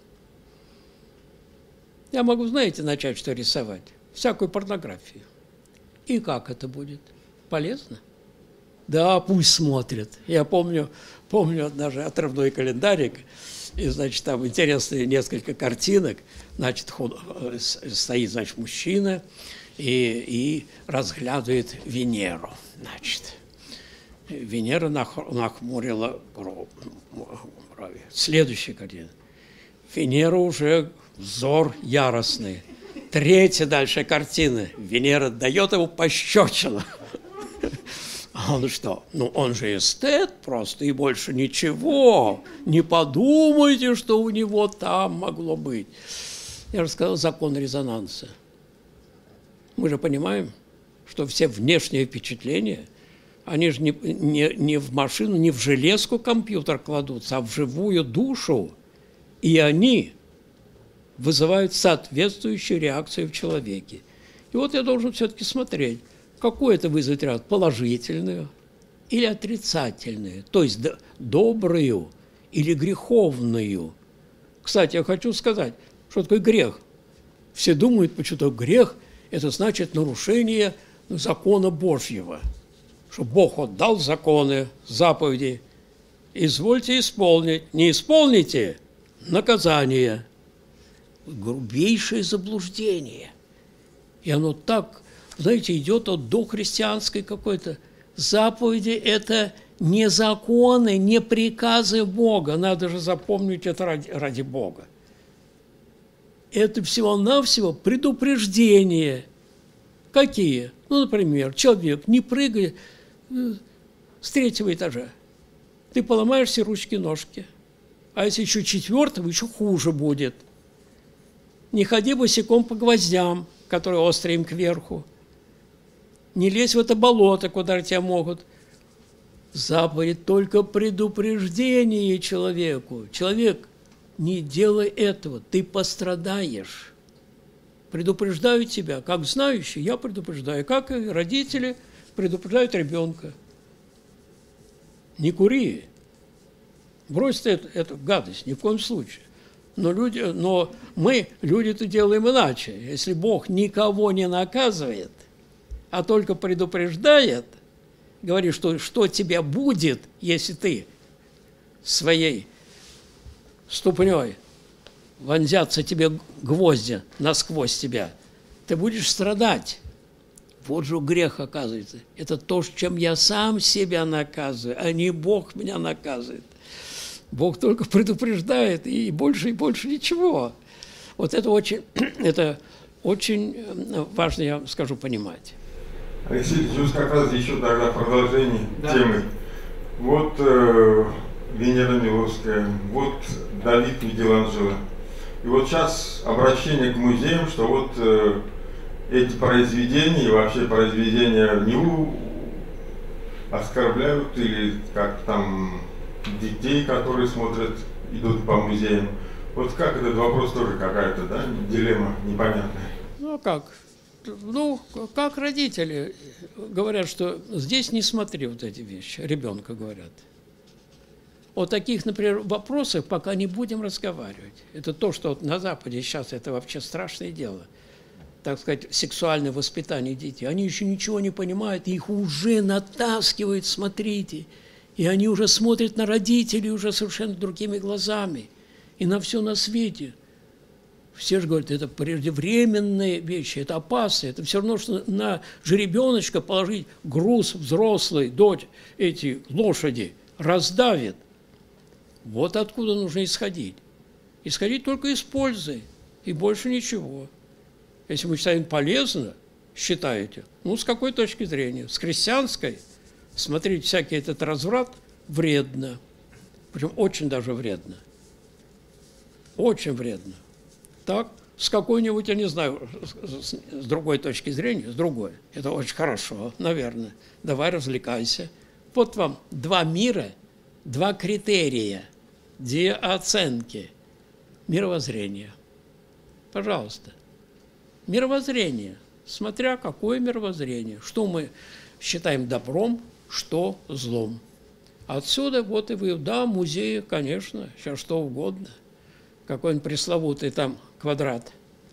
Я могу, знаете, начать что рисовать? Всякую порнографию. И как это будет? Полезно? Да, пусть смотрят. Я помню, помню даже отрывной календарик, и, значит, там интересные несколько картинок. Значит, худ... стоит, значит, мужчина и, и разглядывает Венеру. Значит, Венера нах... нахмурила брови. Следующая картина. Венера уже взор яростный. Третья дальше картина. Венера дает ему пощечину. А он что? Ну, он же эстет просто, и больше ничего. Не подумайте, что у него там могло быть. Я же сказал, закон резонанса. Мы же понимаем, что все внешние впечатления, они же не, не, не в машину, не в железку компьютер кладутся, а в живую душу. И они вызывают соответствующую реакцию в человеке. И вот я должен все-таки смотреть, какую это вызовет реакцию, положительную или отрицательную, то есть добрую или греховную. Кстати, я хочу сказать, что такое грех. Все думают, почему-то грех – это значит нарушение закона Божьего, что Бог отдал законы, заповеди. Извольте исполнить. Не исполните – наказание. Грубейшее заблуждение. И оно так, знаете, идет от дохристианской какой-то заповеди. Это не законы, не приказы Бога. Надо же запомнить это ради, ради Бога. Это всего-навсего предупреждения. Какие? Ну, например, человек не прыгай с третьего этажа. Ты поломаешь все ручки-ножки. А если еще четвертого, еще хуже будет. Не ходи босиком по гвоздям, которые острые им кверху. Не лезь в это болото, куда тебя могут. Заповедь только предупреждение человеку. Человек, не делай этого, ты пострадаешь. Предупреждаю тебя, как знающий, я предупреждаю, как и родители предупреждают ребенка. Не кури, брось ты эту, эту гадость, ни в коем случае. Но, люди, но мы, люди-то, делаем иначе. Если Бог никого не наказывает, а только предупреждает, говорит, что, что тебе будет, если ты своей ступней вонзятся тебе гвозди насквозь тебя, ты будешь страдать. Вот же грех, оказывается. Это то, чем я сам себя наказываю, а не Бог меня наказывает. Бог только предупреждает, и больше, и больше ничего. Вот это очень, это очень важно, я вам скажу, понимать. Алексей Ильич, как раз еще тогда продолжение да. темы. Вот э, Венера Миловская, вот Давид Микеланджело. И вот сейчас обращение к музеям, что вот э, эти произведения, и вообще произведения не у... оскорбляют или как там детей, которые смотрят, идут по музеям. Вот как этот вопрос тоже какая-то, да, дилемма непонятная. Ну как? Ну, как родители говорят, что здесь не смотри вот эти вещи, ребенка говорят. О таких, например, вопросах пока не будем разговаривать. Это то, что вот на Западе сейчас это вообще страшное дело. Так сказать, сексуальное воспитание детей. Они еще ничего не понимают, их уже натаскивают, смотрите. И они уже смотрят на родителей уже совершенно другими глазами. И на все на свете. Все же говорят, это преждевременные вещи, это опасно. Это все равно, что на жеребеночка положить груз взрослый, дочь, эти лошади, раздавит. Вот откуда нужно исходить. Исходить только из пользы, и больше ничего. Если мы считаем полезно, считаете, ну, с какой точки зрения? С христианской, смотреть всякий этот разврат вредно. Причем очень даже вредно. Очень вредно. Так, с какой-нибудь, я не знаю, с, с другой точки зрения, с другой. Это очень хорошо, наверное. Давай развлекайся. Вот вам два мира, два критерия, две оценки мировоззрения. Пожалуйста. Мировоззрение. Смотря какое мировоззрение. Что мы считаем добром, что злом. Отсюда вот и вы, да, музеи, конечно, сейчас что угодно. Какой-нибудь пресловутый там квадрат.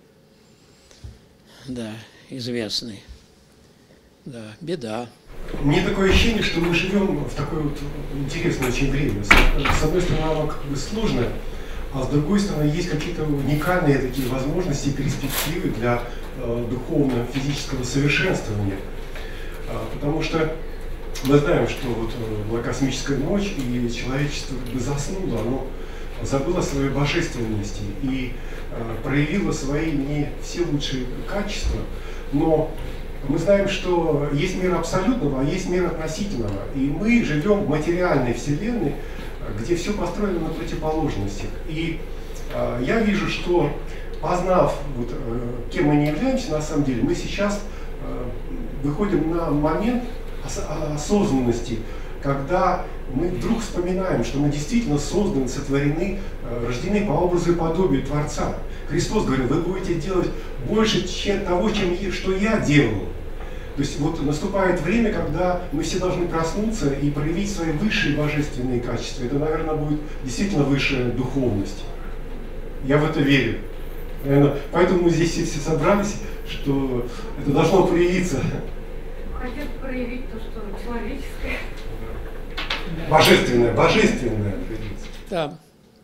Да, известный. Да, беда. Мне такое ощущение, что мы живем в такое вот интересное очень время. С одной стороны, оно как бы сложное, а с другой стороны, есть какие-то уникальные такие возможности и перспективы для э, духовно-физического совершенствования. А, потому что мы знаем, что вот была космическая ночь, и человечество как бы заснуло, оно забыло о своей божественности и э, проявило свои не все лучшие качества, но мы знаем, что есть мир абсолютного, а есть мир относительного. И мы живем в материальной вселенной, где все построено на противоположностях. И э, я вижу, что, познав, вот, э, кем мы не являемся на самом деле, мы сейчас э, выходим на момент ос- осознанности, когда мы вдруг вспоминаем, что мы действительно созданы, сотворены, э, рождены по образу и подобию Творца. Христос говорил, вы будете делать больше чем того, чем, что я делал. То есть вот наступает время, когда мы все должны проснуться и проявить свои высшие божественные качества. Это, наверное, будет действительно высшая духовность. Я в это верю. Наверное, поэтому мы здесь все, все собрались, что это должно проявиться. Хотят проявить то, что человеческое. Божественное, божественное. Да.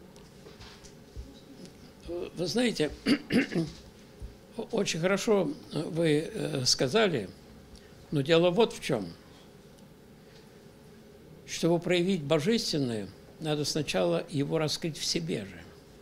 Вы знаете, очень хорошо вы сказали, но дело вот в чем. Чтобы проявить божественное, надо сначала его раскрыть в себе же.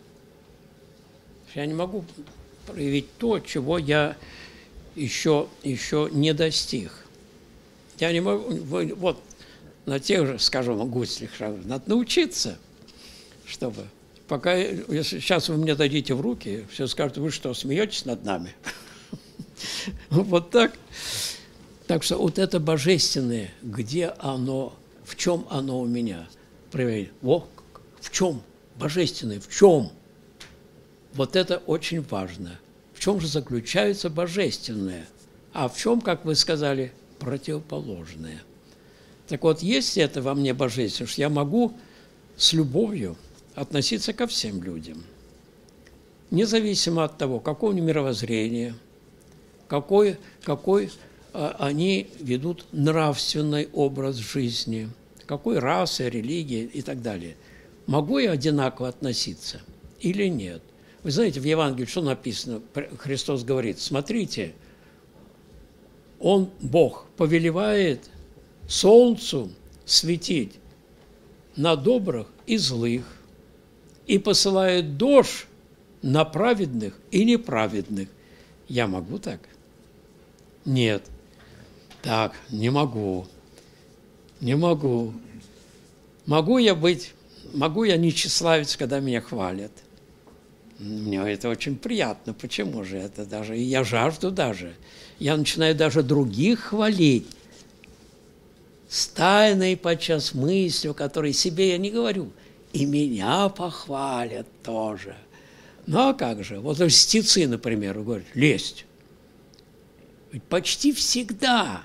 Я не могу проявить то, чего я еще, еще не достиг. Я не могу, вот на тех же, скажем, гуслях надо научиться, чтобы, пока, если сейчас вы мне дадите в руки, все скажут, вы что, смеетесь над нами? Вот так. Так что вот это божественное, где оно, в чем оно у меня? Проверить. Во, в чем? Божественное, в чем? Вот это очень важно. В чем же заключается божественное? А в чем, как вы сказали, противоположное? Так вот, если это во мне божественное, что я могу с любовью относиться ко всем людям, независимо от того, какое у них мировоззрение, какой, какой а, они ведут нравственный образ жизни, какой расы, религии и так далее. Могу я одинаково относиться или нет? Вы знаете, в Евангелии что написано? Христос говорит, смотрите, Он, Бог, повелевает солнцу светить на добрых и злых, и посылает дождь на праведных и неправедных. Я могу так? Нет. Так, не могу. Не могу. Могу я быть, могу я не тщеславиться, когда меня хвалят? Мне это очень приятно. Почему же это даже? И я жажду даже. Я начинаю даже других хвалить. С тайной подчас мыслью, которой себе я не говорю. И меня похвалят тоже. Ну, а как же? Вот льстецы, например, говорят, лесть. Ведь почти всегда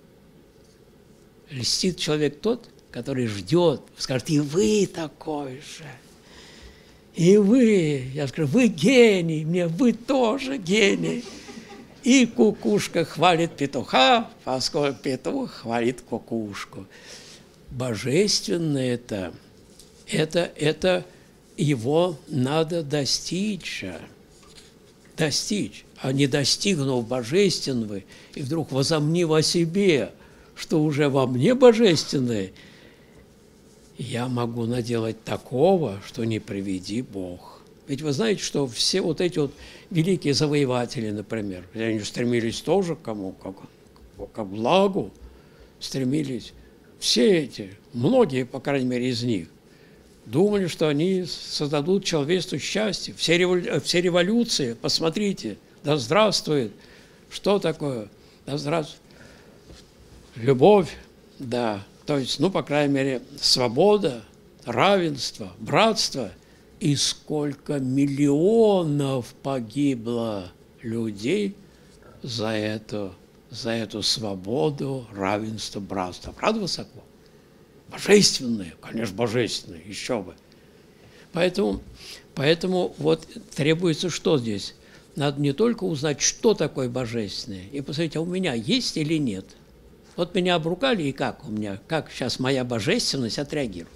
льстит человек тот, который ждет, скажет, и вы такой же. И вы, я скажу, вы гений, мне вы тоже гений. И кукушка хвалит петуха, поскольку петух хвалит кукушку. Божественное это, это, это его надо достичь. Достичь. А не достигнув божественного, и вдруг возомнив о себе, что уже во мне божественное, я могу наделать такого, что не приведи Бог. Ведь вы знаете, что все вот эти вот великие завоеватели, например, они стремились тоже к кому? Как, к благу стремились. Все эти, многие, по крайней мере, из них, думали, что они создадут человечеству счастье. Все, револю... все революции, посмотрите, да здравствует. Что такое? Да здравствует. Любовь, да. То есть, ну, по крайней мере, свобода, равенство, братство. И сколько миллионов погибло людей за эту, за эту свободу, равенство, братство. Правда высоко? Божественное, конечно, божественное, еще бы. Поэтому, поэтому вот требуется что здесь? Надо не только узнать, что такое божественное, и посмотреть, а у меня есть или нет. Вот меня обругали, и как у меня, как сейчас моя божественность отреагирует?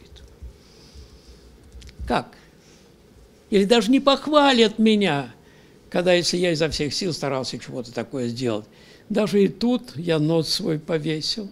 Как? Или даже не похвалят меня, когда, если я изо всех сил старался чего-то такое сделать. Даже и тут я нос свой повесил.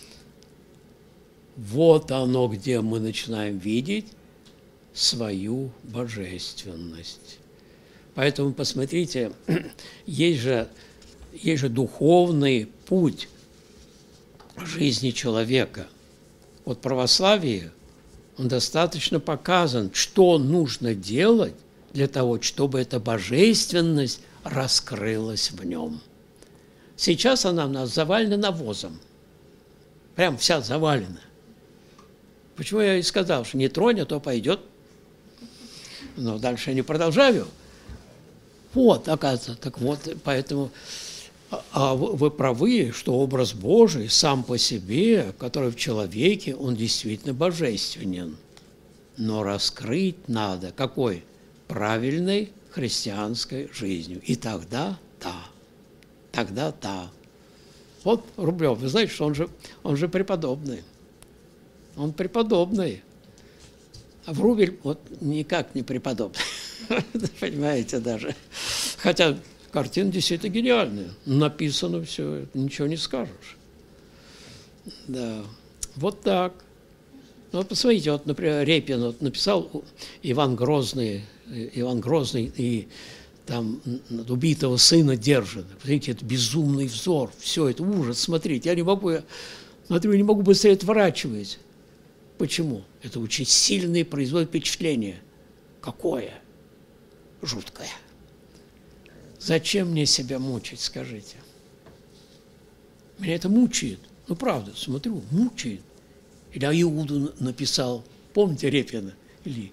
Вот оно, где мы начинаем видеть свою божественность. Поэтому, посмотрите, есть же, есть же духовный путь жизни человека. Вот православие, он достаточно показан, что нужно делать для того, чтобы эта божественность раскрылась в нем. Сейчас она у нас завалена навозом. Прям вся завалена. Почему я и сказал, что не тронь, а то пойдет. Но дальше я не продолжаю. Вот, оказывается, так вот, поэтому... А вы правы, что образ Божий сам по себе, который в человеке, он действительно божественен. Но раскрыть надо какой? Правильной христианской жизнью. И тогда да, тогда да. Вот Рублев, вы знаете, что он же, он же преподобный. Он преподобный. А Врубель вот никак не преподобный. Понимаете, даже. Хотя картина действительно гениальная. Написано все, ничего не скажешь. Да. Вот так. Ну, вот посмотрите, вот, например, Репин вот написал Иван Грозный, Иван Грозный и там убитого сына держит. Посмотрите, это безумный взор, все, это ужас, смотрите, я не могу, я смотрю, не могу быстрее отворачивать. Почему? Это очень сильное производит впечатление. Какое? Жуткое. Зачем мне себя мучить, скажите? Меня это мучает. Ну, правда, смотрю, мучает. Или Иуду написал, помните Репина? Или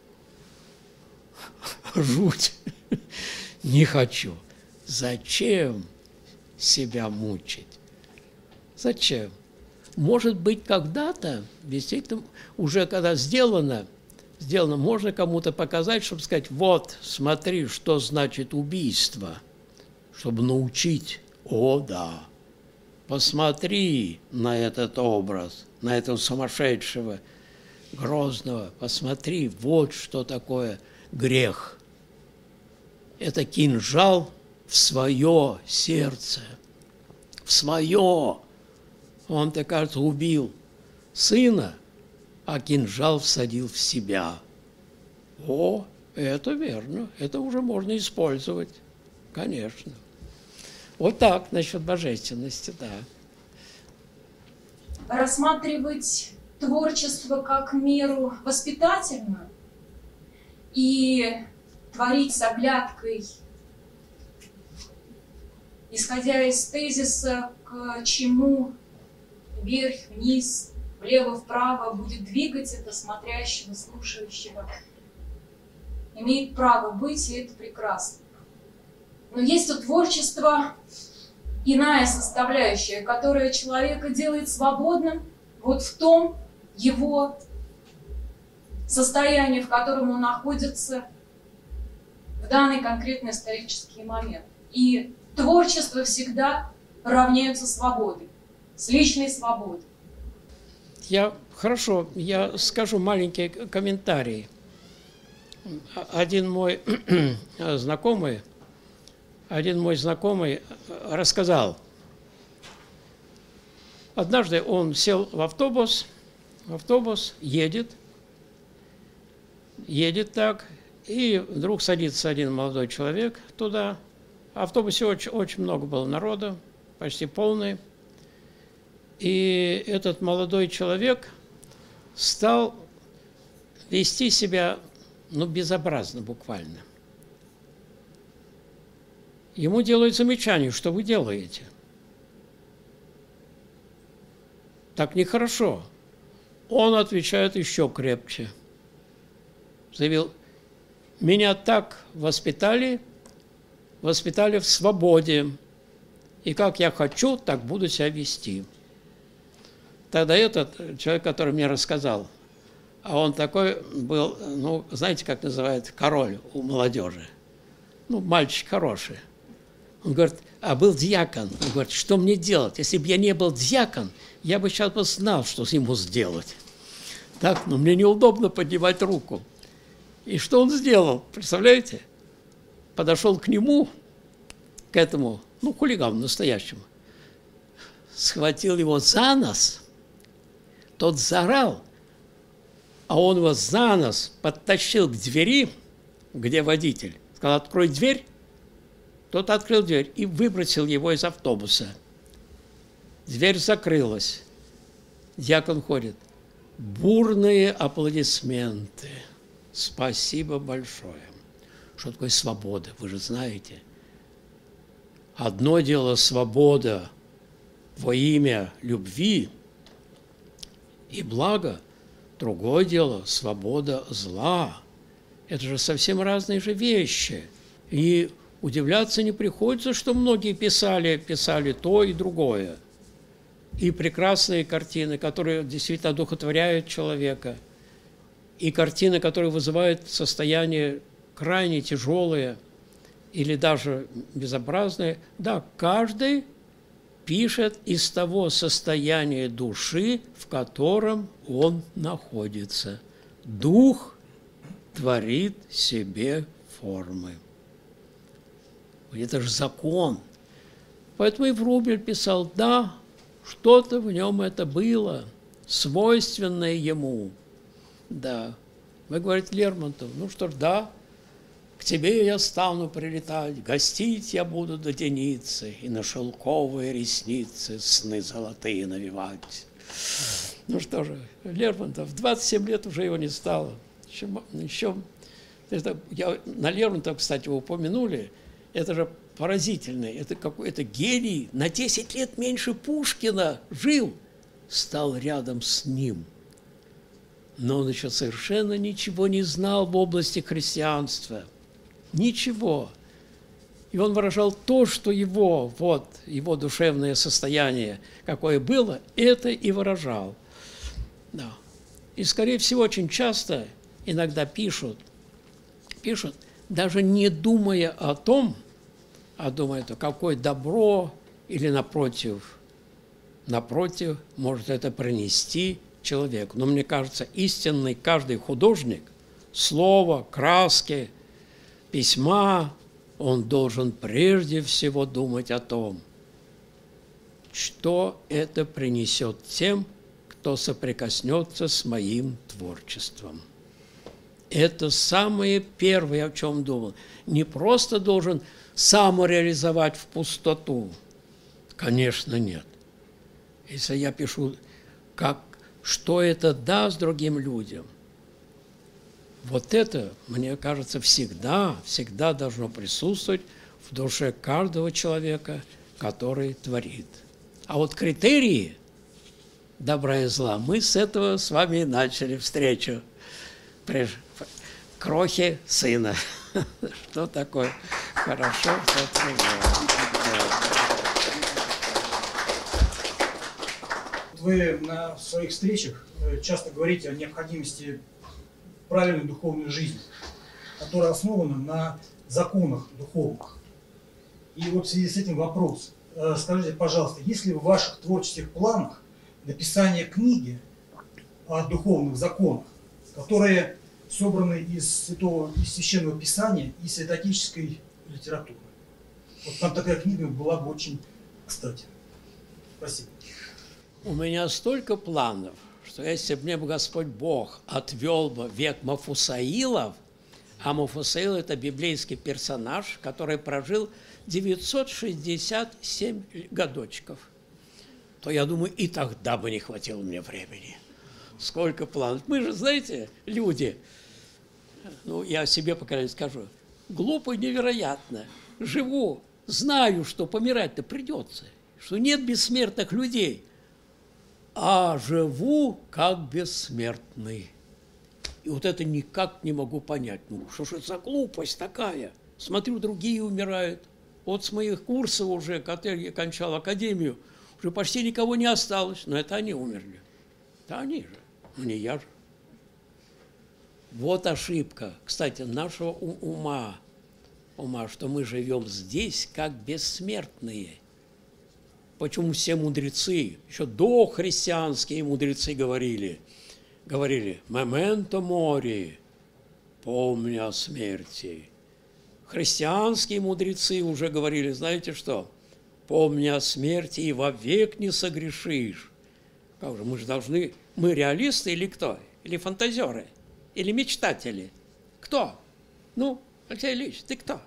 жуть. Не хочу. Зачем себя мучить? Зачем? Может быть, когда-то, действительно, уже когда сделано, сделано, можно кому-то показать, чтобы сказать, вот, смотри, что значит убийство, чтобы научить. О, да, посмотри на этот образ, на этого сумасшедшего, Грозного, посмотри, вот что такое грех. Это кинжал в свое сердце, в свое. Он-то, кажется, убил сына, а кинжал всадил в себя. О, это верно, это уже можно использовать, конечно. Вот так насчет божественности, да. Рассматривать творчество как меру воспитательную и творить с оглядкой, исходя из тезиса, к чему вверх, вниз, влево, вправо будет двигать это смотрящего, слушающего, имеет право быть, и это прекрасно. Но есть у творчества иная составляющая, которая человека делает свободным вот в том его состоянии, в котором он находится в данный конкретный исторический момент. И творчество всегда равняется свободе, с личной свободой. Я, хорошо, я скажу маленький комментарий. Один мой знакомый, один мой знакомый рассказал. Однажды он сел в автобус, автобус едет, едет так, и вдруг садится один молодой человек туда. В автобусе очень, очень много было народа, почти полный. И этот молодой человек стал вести себя, ну, безобразно буквально. Ему делают замечание, что вы делаете. Так нехорошо. Он отвечает еще крепче. Заявил, меня так воспитали, воспитали в свободе. И как я хочу, так буду себя вести. Тогда этот человек, который мне рассказал, а он такой был, ну, знаете, как называют, король у молодежи. Ну, мальчик хороший. Он говорит, а был дьякон. Он говорит, что мне делать? Если бы я не был дьякон, я бы сейчас бы знал, что ему сделать. Так, но мне неудобно поднимать руку. И что он сделал? Представляете? Подошел к нему, к этому, ну, хулигану настоящему, схватил его за нос, тот заорал, а он его за нос подтащил к двери, где водитель. Сказал, открой дверь. Тот открыл дверь и выбросил его из автобуса. Дверь закрылась. Дьякон ходит. Бурные аплодисменты. Спасибо большое. Что такое свобода? Вы же знаете. Одно дело свобода во имя любви и блага, другое дело свобода зла. Это же совсем разные же вещи. И удивляться не приходится, что многие писали, писали то и другое. И прекрасные картины, которые действительно одухотворяют человека, и картины, которые вызывают состояние крайне тяжелые или даже безобразные, да, каждый пишет из того состояния души, в котором он находится. Дух творит себе формы. Это же закон. Поэтому и Врубель писал, да, что-то в нем это было, свойственное ему. Да. Вы говорите Лермонтов, ну что ж, да, к тебе я стану прилетать, гостить я буду до Деницы, и на шелковые ресницы сны золотые навевать. Ну что же, Лермонтов, в двадцать семь лет уже его не стало. Еще, еще это, я, на Лермонтова, кстати, вы упомянули, это же поразительно, это какой-то гений, на десять лет меньше Пушкина жил, стал рядом с ним. Но он еще совершенно ничего не знал в области христианства. Ничего. И он выражал то, что его, вот, его душевное состояние, какое было, это и выражал. Да. И, скорее всего, очень часто иногда пишут, пишут, даже не думая о том, а думая, какое добро или напротив, напротив, может это принести человеку. Но мне кажется, истинный каждый художник, слова, краски, письма, он должен прежде всего думать о том, что это принесет тем, кто соприкоснется с моим творчеством. Это самое первое, о чем думал. Не просто должен самореализовать в пустоту. Конечно, нет. Если я пишу, как, что это даст другим людям, вот это, мне кажется, всегда, всегда должно присутствовать в душе каждого человека, который творит. А вот критерии добра и зла, мы с этого с вами и начали встречу. Крохи сына. Что такое хорошо, что Вы на своих встречах часто говорите о необходимости правильной духовной жизни, которая основана на законах духовных. И вот в связи с этим вопрос. Скажите, пожалуйста, есть ли в ваших творческих планах написание книги о духовных законах, которые собраны из святого, из священного писания и святоотеческой литературы? Вот там такая книга была бы очень кстати. Спасибо. У меня столько планов, что если бы мне Господь Бог отвел бы век Мафусаилов, а Мафусаил – это библейский персонаж, который прожил девятьсот шестьдесят семь годочков, то, я думаю, и тогда бы не хватило мне времени. Сколько планов. Мы же, знаете, люди, ну, я о себе, по крайней мере, скажу, глупо и невероятно. Живу, знаю, что помирать-то придется, что нет бессмертных людей, а живу как бессмертный. И вот это никак не могу понять. Ну, что же это за глупость такая? Смотрю, другие умирают. Вот с моих курсов уже, когда я кончал академию, уже почти никого не осталось. Но это они умерли. Да они же, ну не я же. Вот ошибка, кстати, нашего ума, ума, что мы живем здесь как бессмертные. Почему все мудрецы, еще до христианские мудрецы говорили, говорили «Мементо мори», помни о смерти. Христианские мудрецы уже говорили, знаете что, помни о смерти и вовек не согрешишь. Как же, мы же должны, мы реалисты или кто? Или фантазеры? Или мечтатели? Кто? Ну, Алексей Ильич, ты кто?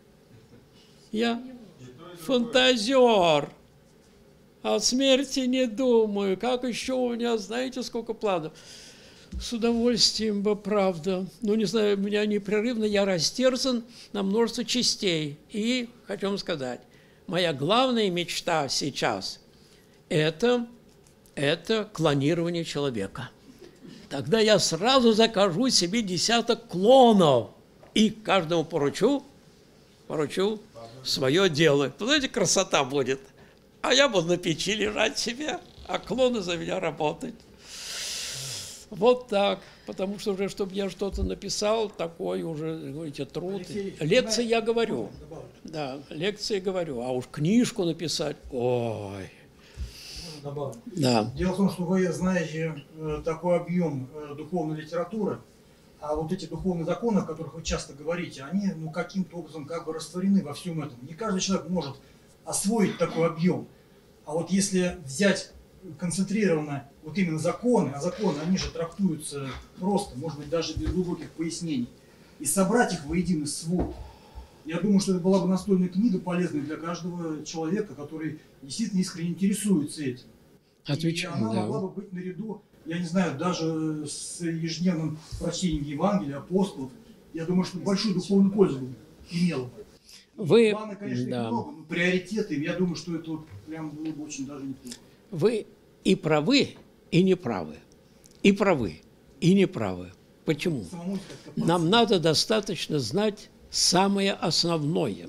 Я фантазер. О смерти не думаю. Как еще у меня, знаете, сколько планов? С удовольствием бы, правда. Ну, не знаю, у меня непрерывно, я растерзан на множество частей. И, хочу вам сказать, моя главная мечта сейчас – это, это клонирование человека. Тогда я сразу закажу себе десяток клонов и каждому поручу, поручу свое дело. Знаете, красота будет. А я буду на печи лежать себе, а клоны за меня работать. Вот так, потому что уже, чтобы я что-то написал, такой уже, говорите, труд. Алексей, Лекции я да, говорю, добавлю. да, лекции говорю, а уж книжку написать, ой, Можно добавить. да. Дело в том, что вы знаете э, такой объем э, духовной литературы, а вот эти духовные законы, о которых вы часто говорите, они ну, каким-то образом как бы растворены во всем этом. Не каждый человек может освоить такой объем. А вот если взять концентрированно вот именно законы, а законы, они же трактуются просто, может быть, даже без глубоких пояснений, и собрать их воедино свод, я думаю, что это была бы настольная книга, полезная для каждого человека, который действительно искренне интересуется этим. Отвечаю, и она да. могла бы быть наряду, я не знаю, даже с ежедневным прочтением Евангелия, апостолов. Я думаю, что большую духовную пользу имела бы. Вы, Планы, конечно, их да. много, но приоритеты, я думаю, что это вот прям было бы очень даже неплохо. Вы и правы, и неправы. И правы, и неправы. Почему? Самому искать копаться. Нам надо достаточно знать самое основное.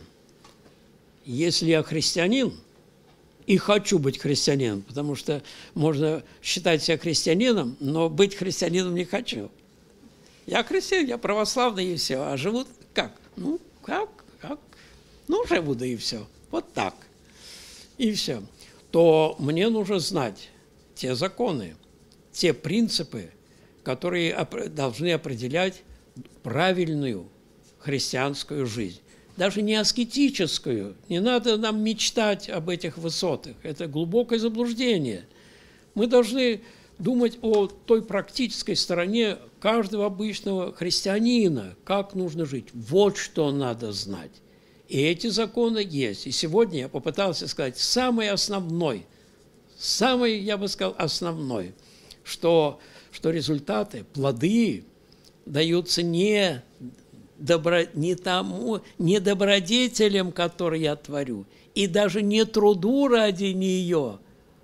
Если я христианин, и хочу быть христианином, потому что можно считать себя христианином, но быть христианином не хочу. Я христианин, я православный, и все. А живут как? Ну, как? Как? Ну, живу, да и все. Вот так. И все. То мне нужно знать те законы, те принципы, которые оп- должны определять правильную христианскую жизнь. Даже не аскетическую. Не надо нам мечтать об этих высотах. Это глубокое заблуждение. Мы должны думать о той практической стороне каждого обычного христианина, как нужно жить. Вот что надо знать. И эти законы есть. И сегодня я попытался сказать самый основной, самый, я бы сказал, основной, что, что результаты, плоды даются не, добро, не тому, не добродетелям, которые я творю, и даже не труду ради нее,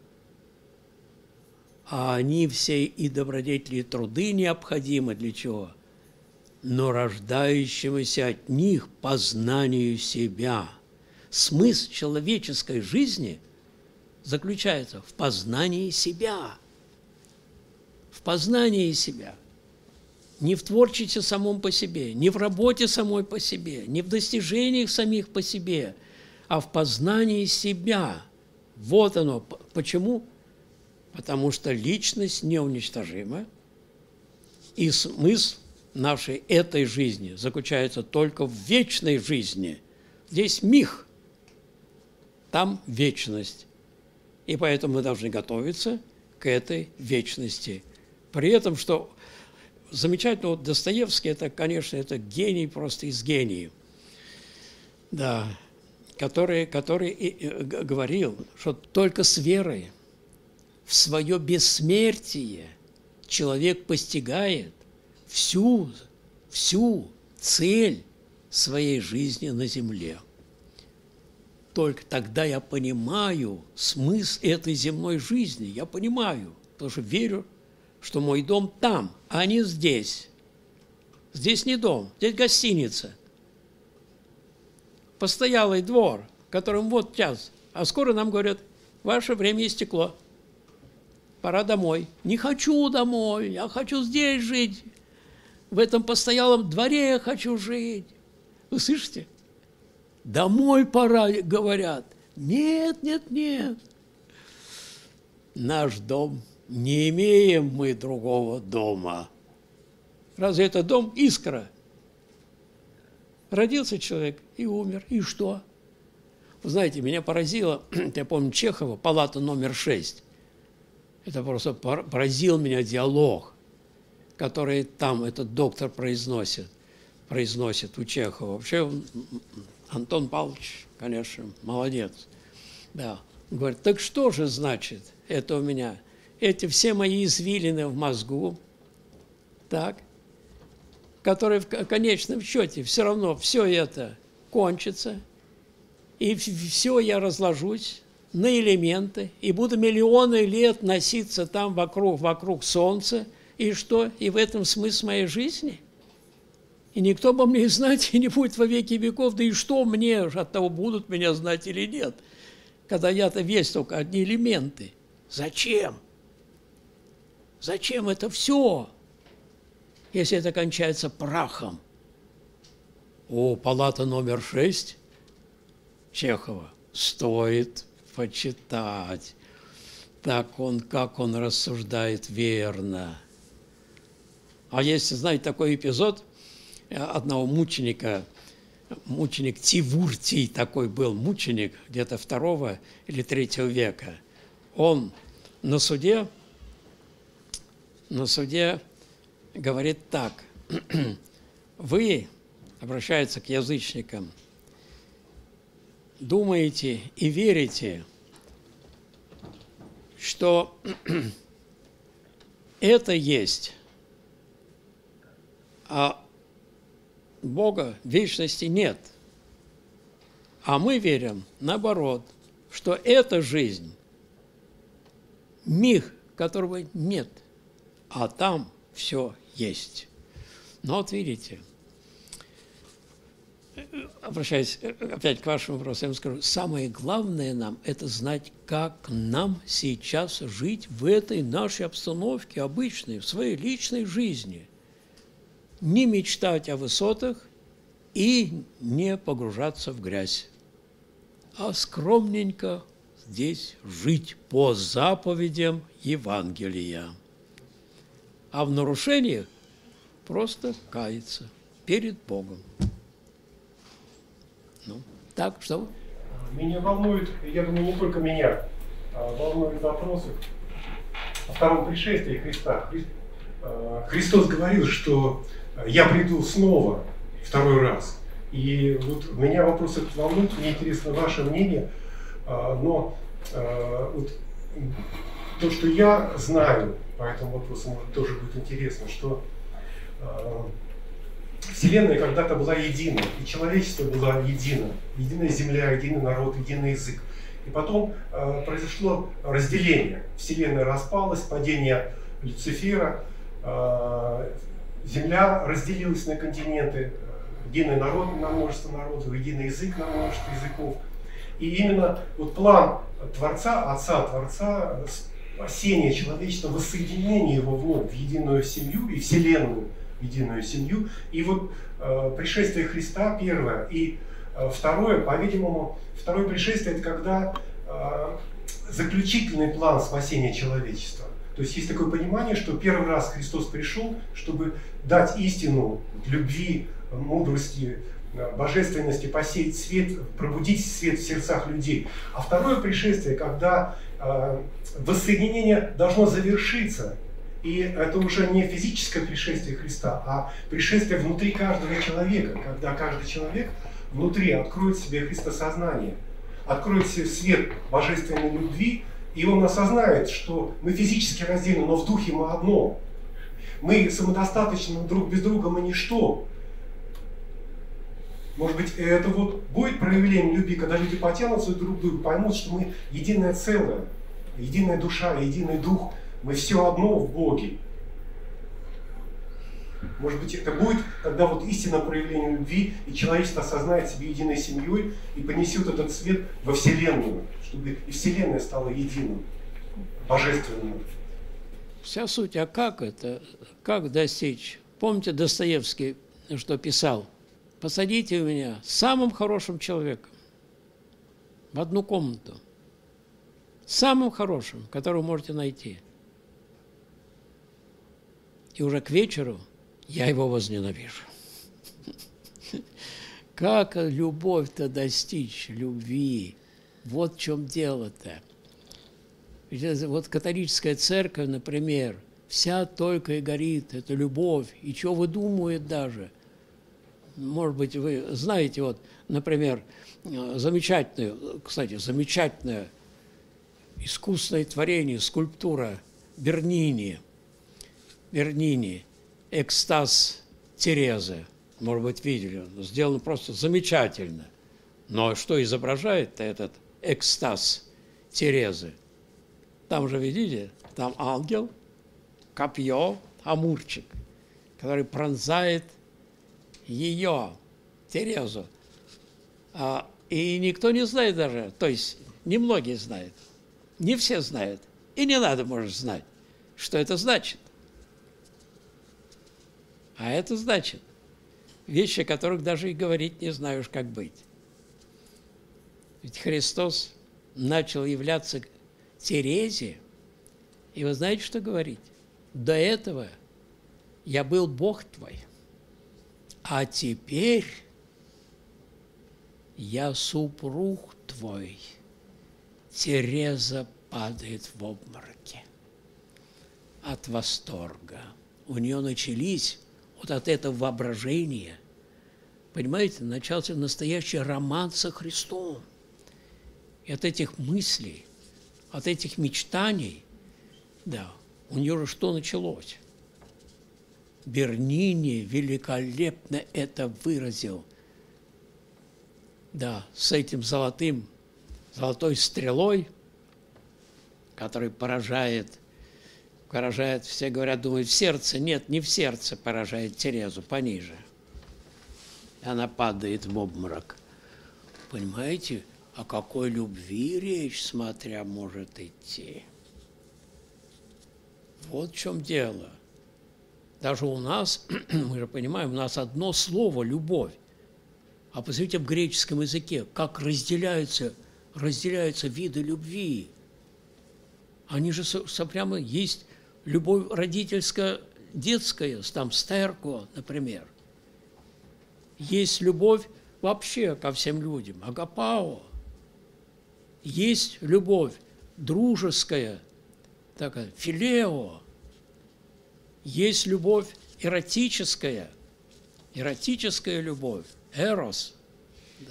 а они все и добродетели, и труды необходимы для чего? Но рождающемуся от них познанию себя. Смысл человеческой жизни заключается в познании себя. В познании себя. Не в творчестве самом по себе, не в работе самой по себе, не в достижениях самих по себе, а в познании себя. Вот оно. Почему? Потому что личность неуничтожима, и смысл нашей этой жизни заключается только в вечной жизни. Здесь миг, там вечность. И поэтому мы должны готовиться к этой вечности. При этом, что замечательно, вот Достоевский, это, конечно, это гений просто из гениев, да, который, который и, и, говорил, что только с верой в свое бессмертие человек постигает всю, всю цель своей жизни на земле. Только тогда я понимаю смысл этой земной жизни. Я понимаю, потому что верю, что мой дом там, а не здесь. Здесь не дом, здесь гостиница. Постоялый двор, которым вот час. А скоро нам говорят, ваше время истекло. Пора домой. Не хочу домой, я хочу здесь жить. В этом постоялом дворе я хочу жить. Вы слышите? Домой пора, говорят. Нет, нет, нет. Наш дом, не имеем мы другого дома. Разве это дом искра? Родился человек и умер. И что? Вы знаете, меня поразило, я помню Чехова, палата номер шесть. Это просто поразил меня диалог, который там этот доктор произносит, произносит у Чехова. Вообще Антон Павлович, конечно, молодец. Да. Он говорит, так что же значит это у меня? Эти все мои извилины в мозгу, так, которые в конечном счете все равно все это кончится, и все я разложусь на элементы, и буду миллионы лет носиться там вокруг, вокруг Солнца, и что? И в этом смысл моей жизни? И никто обо мне знать и не будет во веки веков, да и что мне от того, будут меня знать или нет, когда я-то весь только одни элементы. Зачем? Зачем это все, если это кончается прахом? О, палата номер шесть Чехова стоит почитать. Так он, как он рассуждает верно. А есть, знаете, такой эпизод одного мученика, мученик Тивуртий такой был, мученик где-то второго или третьего века. Он на суде, на суде говорит так: вы, обращается к язычникам, думаете и верите, что это есть, а Бога вечности нет. А мы верим, наоборот, что эта жизнь, миг, которого нет, а там все есть. Но вот видите, обращаясь опять к вашему вопросу, я вам скажу, самое главное нам – это знать, как нам сейчас жить в этой нашей обстановке обычной, в своей личной жизни. Не мечтать о высотах и не погружаться в грязь, а скромненько здесь жить по заповедям Евангелия. А в нарушениях просто каяться перед Богом. Ну, так, что? Меня волнует, я думаю, не только меня, а волнует вопросы о втором пришествии Христа. Христос говорил, что я приду снова второй раз. И вот меня вопрос этот волнует, мне интересно ваше мнение, но вот то, что я знаю по этому вопросу, может тоже будет интересно, что Вселенная когда-то была едина, и человечество было едино, единая земля, единый народ, единый язык. И потом э, произошло разделение. Вселенная распалась, падение Люцифера, э, Земля разделилась на континенты, единый народ на множество народов, единый язык на множество языков. И именно вот план Творца, Отца Творца, спасение человечества, воссоединение его вновь в единую семью и Вселенную, в единую семью. И вот э, пришествие Христа первое, и э, второе, по-видимому, второе пришествие – это когда э, заключительный план спасения человечества. То есть есть такое понимание, что первый раз Христос пришел, чтобы дать истину любви, мудрости, божественности, посеять свет, пробудить свет в сердцах людей. А второе пришествие, когда э, воссоединение должно завершиться. И это уже не физическое пришествие Христа, а пришествие внутри каждого человека, когда каждый человек внутри откроет себе христосознание, откроет себе свет божественной любви, и он осознает, что мы физически разделены, но в духе мы одно. Мы самодостаточны друг без друга, мы ничто. Может быть, это вот будет проявление любви, когда люди потянутся друг к другу, поймут, что мы единое целое, единая душа, единый дух, мы все одно в Боге. Может быть, это будет, когда вот истинное проявление любви, и человечество осознает себя единой семьей и понесет этот свет во Вселенную, чтобы и Вселенная стала единым, божественным. Вся суть, а как это, как достичь? Помните, Достоевский, что писал? Посадите меня самым хорошим человеком в одну комнату, самым хорошим, которого можете найти. И уже к вечеру я его возненавижу. Как любовь-то достичь, любви? Вот в чем дело-то. Вот католическая церковь, например, вся только и горит, это любовь, и что выдумывает даже. Может быть, вы знаете, вот, например, замечательное, кстати, замечательное искусственное творение, скульптура Бернини, Бернини, «Экстаз Терезы». Может быть, видели, сделано просто замечательно. Но что изображает этот экстаз Терезы? Там же, видите, там ангел, копье, амурчик, который пронзает ее, Терезу. А, и никто не знает даже, то есть немногие знают, не все знают, и не надо, может, знать. Что это значит? А это значит вещи, о которых даже и говорить не знаешь, как быть. Ведь Христос начал являться Терезе, и вы знаете, что говорить? До этого я был Бог твой, а теперь я супруг твой. Тереза падает в обмороке от восторга. У нее начались вот от этого воображения, понимаете, начался настоящий роман со Христом. И от этих мыслей, от этих мечтаний, да, у нее же что началось? Бернини великолепно это выразил. Да, с этим золотым, золотой стрелой, который поражает, поражает, все говорят, думают, в сердце. Нет, не в сердце поражает Терезу, пониже. Она падает в обморок. Понимаете, о какой любви речь, смотря, может идти? Вот в чем дело. Даже у нас, мы же понимаем, у нас одно слово – любовь. А посмотрите в греческом языке, как разделяются, разделяются виды любви. Они же со, со прямо есть любовь родительская, детская, там стерко, например. Есть любовь вообще ко всем людям, агапао. Есть любовь дружеская, такая, филео. Есть любовь эротическая, эротическая любовь, эрос. Да.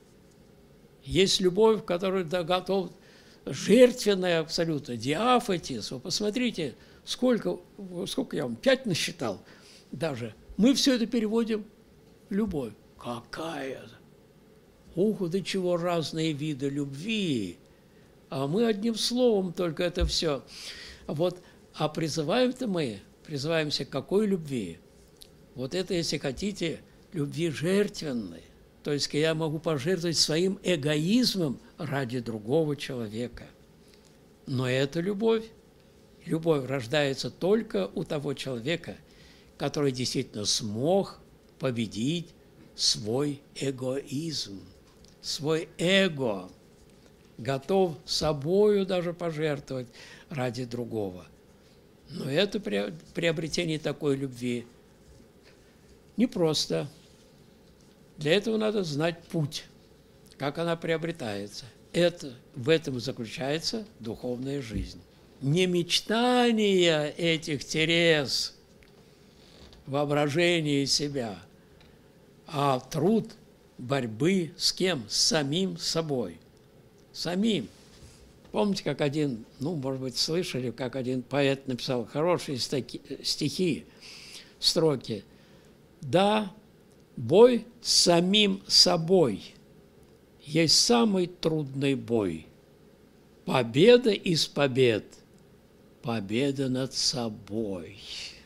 Есть любовь, которая да, готов, жертвенная абсолютно, диафетис. Вы посмотрите, сколько, сколько я вам, пять насчитал даже. Мы все это переводим в любовь. Какая? Ух, до чего разные виды любви. А мы одним словом только это все. Вот, а призываем-то мы, призываемся к какой любви? Вот это, если хотите, любви жертвенной. То есть я могу пожертвовать своим эгоизмом ради другого человека. Но это любовь. Любовь рождается только у того человека, который действительно смог победить свой эгоизм, свой эго, готов собою даже пожертвовать ради другого. Но это приобретение такой любви непросто. Для этого надо знать путь, как она приобретается. Это, в этом заключается духовная жизнь. Не мечтание этих Терез, воображение себя, а труд борьбы с кем? С самим собой. Самим. Помните, как один, ну, может быть, слышали, как один поэт написал хорошие стихи, строки. Да, бой с самим собой есть самый трудный бой. Победа из побед, победа над собой.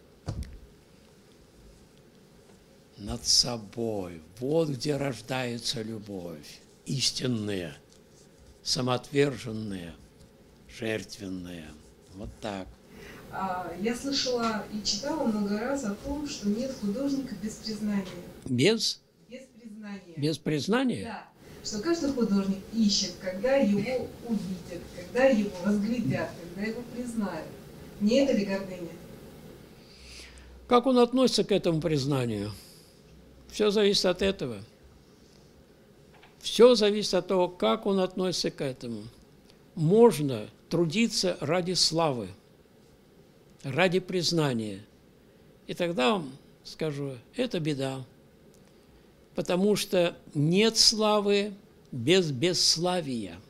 Над собой. Вот где рождается любовь. Истинная, самоотверженная, жертвенная. Вот так. Я слышала и читала много раз о том, что нет художника без признания. Без? Без признания. Без признания? Да. Что каждый художник ищет, когда его увидят, когда его разглядят, когда его признают. Не это ли гордыня? Как он относится к этому признанию? Все зависит от этого. Все зависит от того, как он относится к этому. Можно трудиться ради славы, ради признания. И тогда вам скажу, это беда. Потому что нет славы без бесславия.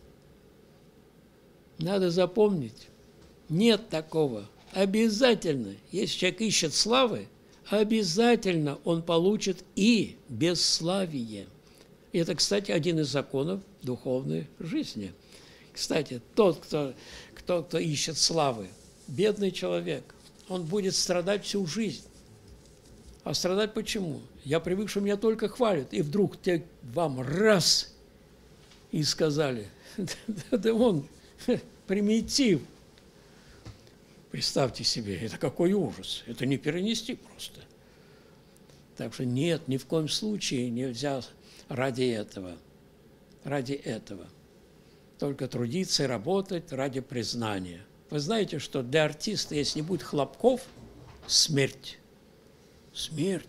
Надо запомнить, нет такого. Обязательно, если человек ищет славы, обязательно он получит и бесславие. И это, кстати, один из законов духовной жизни. Кстати, тот, кто, кто, кто ищет славы, бедный человек, он будет страдать всю жизнь. А страдать почему? Я привык, что меня только хвалят, и вдруг те вам раз и сказали, да он примитив. Представьте себе, это какой ужас. Это не перенести просто. Так что нет, ни в коем случае нельзя ради этого. Ради этого. Только трудиться и работать ради признания. Вы знаете, что для артиста, если не будет хлопков, смерть. Смерть.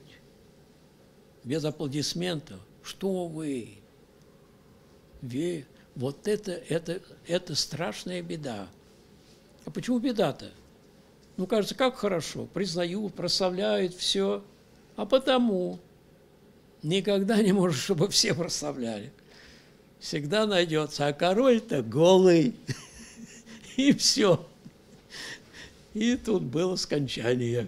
Без аплодисментов. Что вы? Ве... Вот это, это, это страшная беда. А почему беда-то? Ну, кажется, как хорошо. Признают, прославляют, все. А потому никогда не можешь, чтобы все прославляли. Всегда найдется. А король-то голый. И все. И тут было скончание.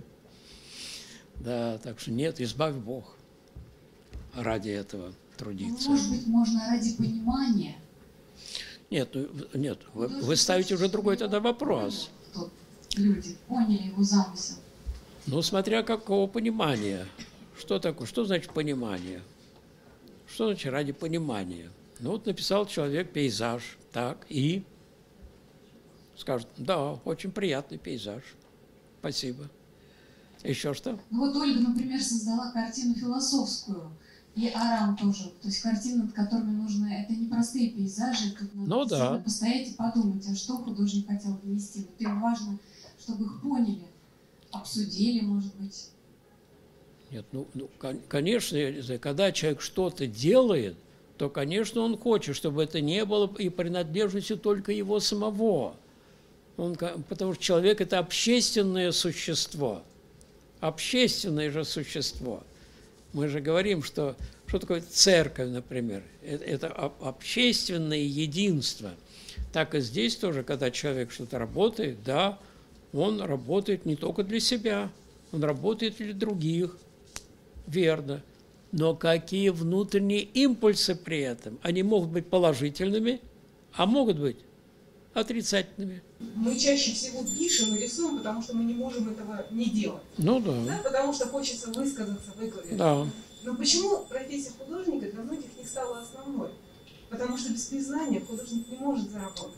Да, так что нет, избавь Бог ради этого трудиться. Может быть, можно ради понимания. Нет, ну, нет, вы, вы ставите уже другой тогда вопрос. Тут люди поняли его замысел. Ну, смотря какого понимания. Что такое? Что значит понимание? Что значит ради понимания? Ну, вот написал человек пейзаж, так, и скажет, да, очень приятный пейзаж, спасибо. Еще что? Ну, вот Ольга, например, создала картину философскую, и Арам тоже. То есть картины, над которыми нужно... Это не простые пейзажи, тут надо ну, да. постоять и подумать, а что художник хотел донести. Вот им важно, чтобы их поняли, обсудили, может быть. Нет, ну, ну конечно, когда человек что-то делает, то, конечно, он хочет, чтобы это не было и принадлежностью только его самого. Он, потому что человек – это общественное существо. Общественное же существо. Мы же говорим, что, что такое церковь, например. Это, это общественное единство. Так и здесь тоже, когда человек что-то работает, да, он работает не только для себя, он работает для других. Верно. Но какие внутренние импульсы при этом? Они могут быть положительными, а могут быть отрицательными. Мы чаще всего пишем и рисуем, потому что мы не можем этого не делать. Ну да. Да, потому что хочется высказаться, выговорить. Да. Но почему профессия художника для многих не стала основной? Потому что без признания художник не может заработать.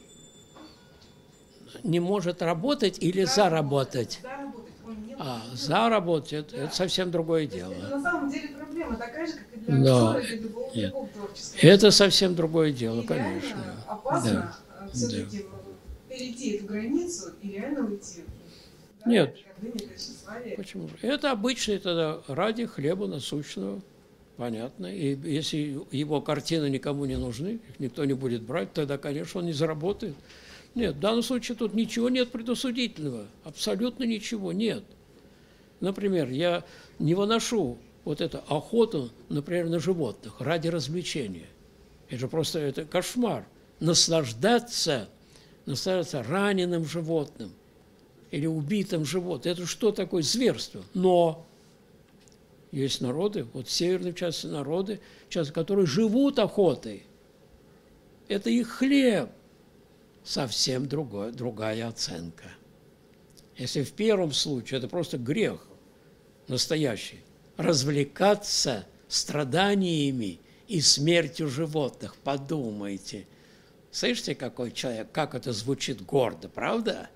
Не может работать или заработать? Заработать. Он не А, может. заработать, это, Да. это совсем другое дело. Это на самом деле проблема такая же, как и для Да. актера или любого Нет. другого творческого. Это совсем другое дело, И конечно. реально опасно Да. все-таки перейти эту границу и реально уйти. Да, Нет. гордыня, тщеславие. Почему же? Это обычный тогда ради хлеба насущного, понятно. И если его картины никому не нужны, их никто не будет брать, тогда, конечно, он не заработает. Нет, в данном случае тут ничего нет предосудительного, абсолютно ничего нет. Например, я не выношу вот эту охоту, например, на животных ради развлечения. Это же просто это кошмар. Наслаждаться, наслаждаться раненым животным или убитым животным. Это что такое зверство? Но есть народы, вот в северной части народы, часть, которые живут охотой. Это их хлеб. Совсем другой, другая оценка. Если в первом случае это просто грех настоящий, развлекаться страданиями и смертью животных, подумайте. Слышите, какой человек, как это звучит гордо, правда?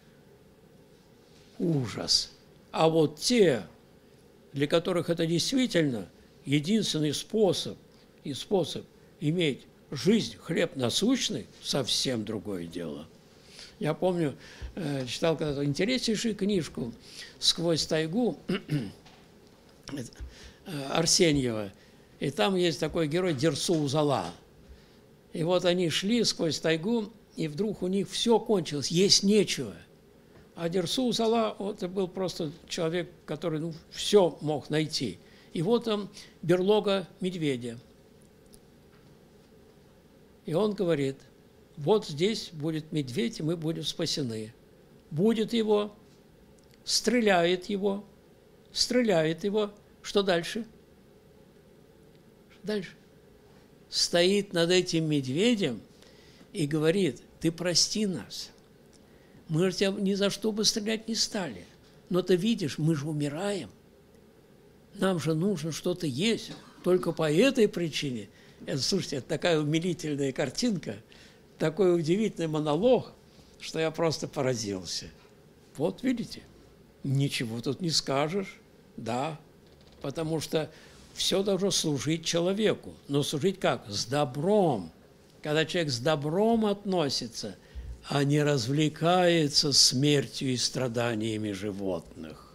Ужас. А вот те, для которых это действительно единственный способ, и способ иметь жизнь, хлеб насущный, совсем другое дело. Я помню, читал когда-то интереснейшую книжку «Сквозь тайгу» Арсеньева, и там есть такой герой Дерсу-Узала. И вот они шли сквозь тайгу, и вдруг у них все кончилось, есть нечего. А Дерсу-Узала, это был просто человек, который ну, все мог найти. И вот там берлога медведя. И он говорит, вот здесь будет медведь, и мы будем спасены. Будет его, стреляет его, стреляет его. Что дальше? Что дальше? Стоит над этим медведем и говорит, ты прости нас. Мы же тебя ни за что бы стрелять не стали. Но ты видишь, мы же умираем. Нам же нужно что-то есть. Только по этой причине. Это, слушайте, это такая умилительная картинка, такой удивительный монолог, что я просто поразился. Вот видите, ничего тут не скажешь, да, потому что все должно служить человеку. Но служить как? С добром. Когда человек с добром относится, а не развлекается смертью и страданиями животных.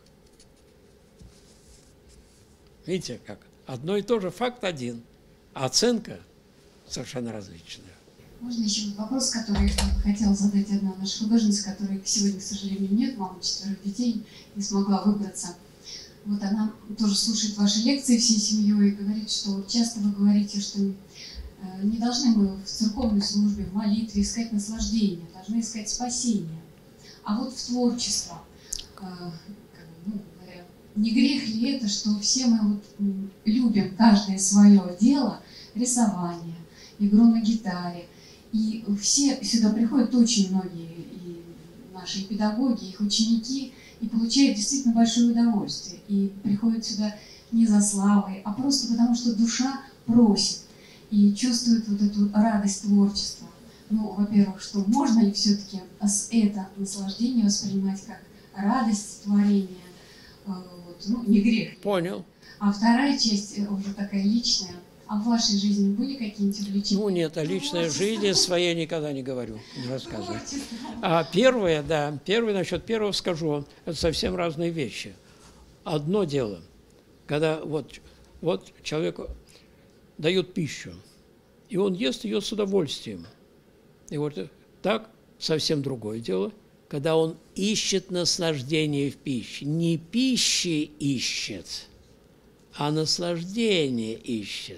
Видите, как? Одно и то же, факт один, а оценка совершенно различная. Можно еще вопрос, который хотела задать одна наша художница, которой сегодня, к сожалению, нет, мама четверых детей, не смогла выбраться. Вот она тоже слушает ваши лекции всей семьей и говорит, что часто вы говорите, что не должны мы в церковной службе, в молитве искать наслаждение, должны искать спасение. А вот в творчество, ну, говоря, не грех ли это, что все мы вот любим каждое свое дело, рисование, игру на гитаре, и все сюда приходят очень многие, и наши педагоги, их ученики, и получают действительно большое удовольствие. И приходят сюда не за славой, а просто потому, что душа просит и чувствует вот эту радость творчества. Ну, во-первых, что можно ли все-таки это наслаждение воспринимать как радость творения, вот, ну, не грех. Понял. А вторая часть, уже такая личная. А в вашей жизни были какие-нибудь увлечения? Ну нет, о личной жизни своей никогда не говорю, не рассказываю. А первое, да, первое, насчет первого скажу, это совсем разные вещи. Одно дело, когда вот, вот человеку дают пищу, и он ест ее с удовольствием. И вот так совсем другое дело, когда он ищет наслаждение в пище. Не пищи ищет, а наслаждение ищет.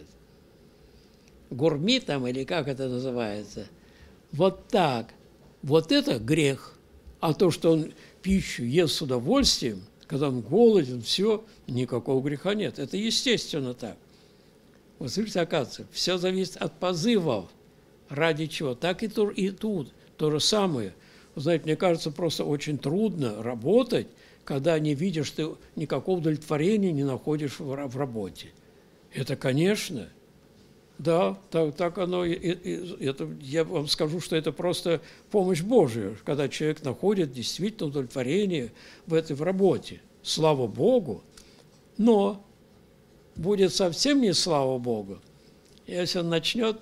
Гурми там, или как это называется. Вот так. Вот это грех. А то, что он пищу ест с удовольствием, когда он голоден, все, никакого греха нет. Это естественно так. Вот слышите, оказывается, все зависит от позывов. Ради чего? Так и, то, и тут то же самое. Вы знаете, мне кажется, просто очень трудно работать, когда не видишь, ты никакого удовлетворения не находишь в, в работе. Это, конечно, да, так, так оно, и, и, это, я вам скажу, что это просто помощь Божия, когда человек находит действительно удовлетворение в этой в работе. Слава Богу, но будет совсем не слава Богу, если он начнет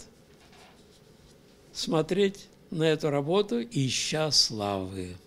смотреть на эту работу, ища славы.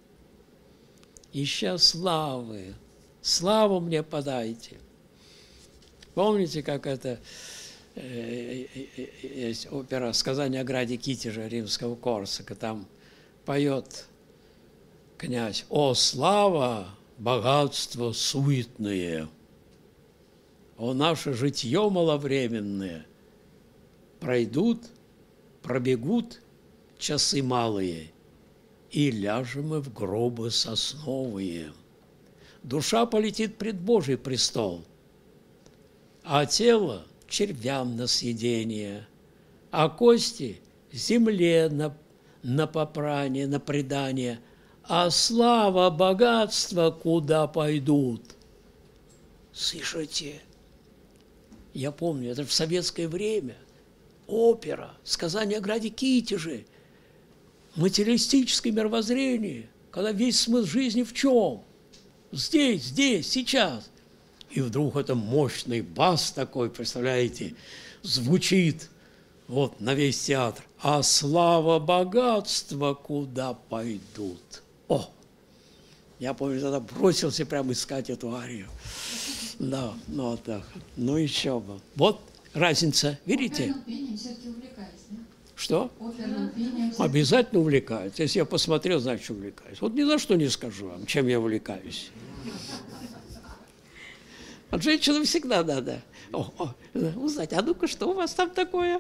Ища славы. Славу мне подайте. Помните, как это э, э, есть опера «Сказание о граде Китежа» римского Корсака, там поет князь: «О, слава, богатство суетное! О, наше житье маловременное! Пройдут, пробегут часы малые, и ляжем мы в гробы сосновые. Душа полетит пред Божий престол, а тело червям на съедение, а кости земле на, на попрание, на предание, а слава, богатство куда пойдут?» Слышите? Я помню, это в советское время. Опера, сказание о граде Китеже, материалистическое мировоззрение, когда весь смысл жизни в чем? Здесь, здесь, сейчас. И вдруг это мощный бас такой, представляете, звучит вот на весь театр. А слава, богатство куда пойдут? О! Я помню, тогда бросился прямо искать эту арию. Да, ну вот так. Ну еще бы. Вот разница, видите? Оперным пением все-таки увлекаюсь, да? Что? Оперным пением. Обязательно увлекаюсь. Если я посмотрел, значит, увлекаюсь. Вот ни за что не скажу вам, чем я увлекаюсь. От женщины всегда надо о, о, узнать, а ну-ка, что у вас там такое?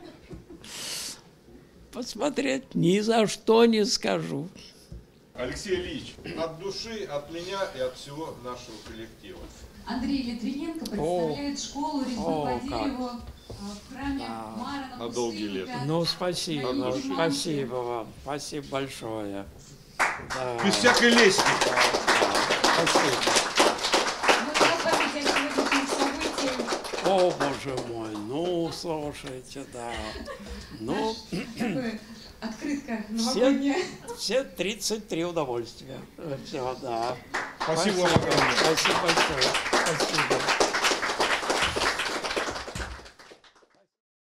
Посмотреть. Ни за что не скажу. Алексей Ильич, от души, от меня и от всего нашего коллектива. Андрей Литвиненко представляет школу резьбы по дереву в храме Да. Мара на На долгие лета. Ну, спасибо, На ну, Нижнем спасибо вам, спасибо большое. Да. Без всякой лести. Спасибо. Ну, я память о сегодняшнем событии О, боже мой, ну, слушайте, да. Ну, открытка все, новогодняя. все тридцать три удовольствия. Все, да. Спасибо вам Спасибо, огромное. спасибо большое. Спасибо.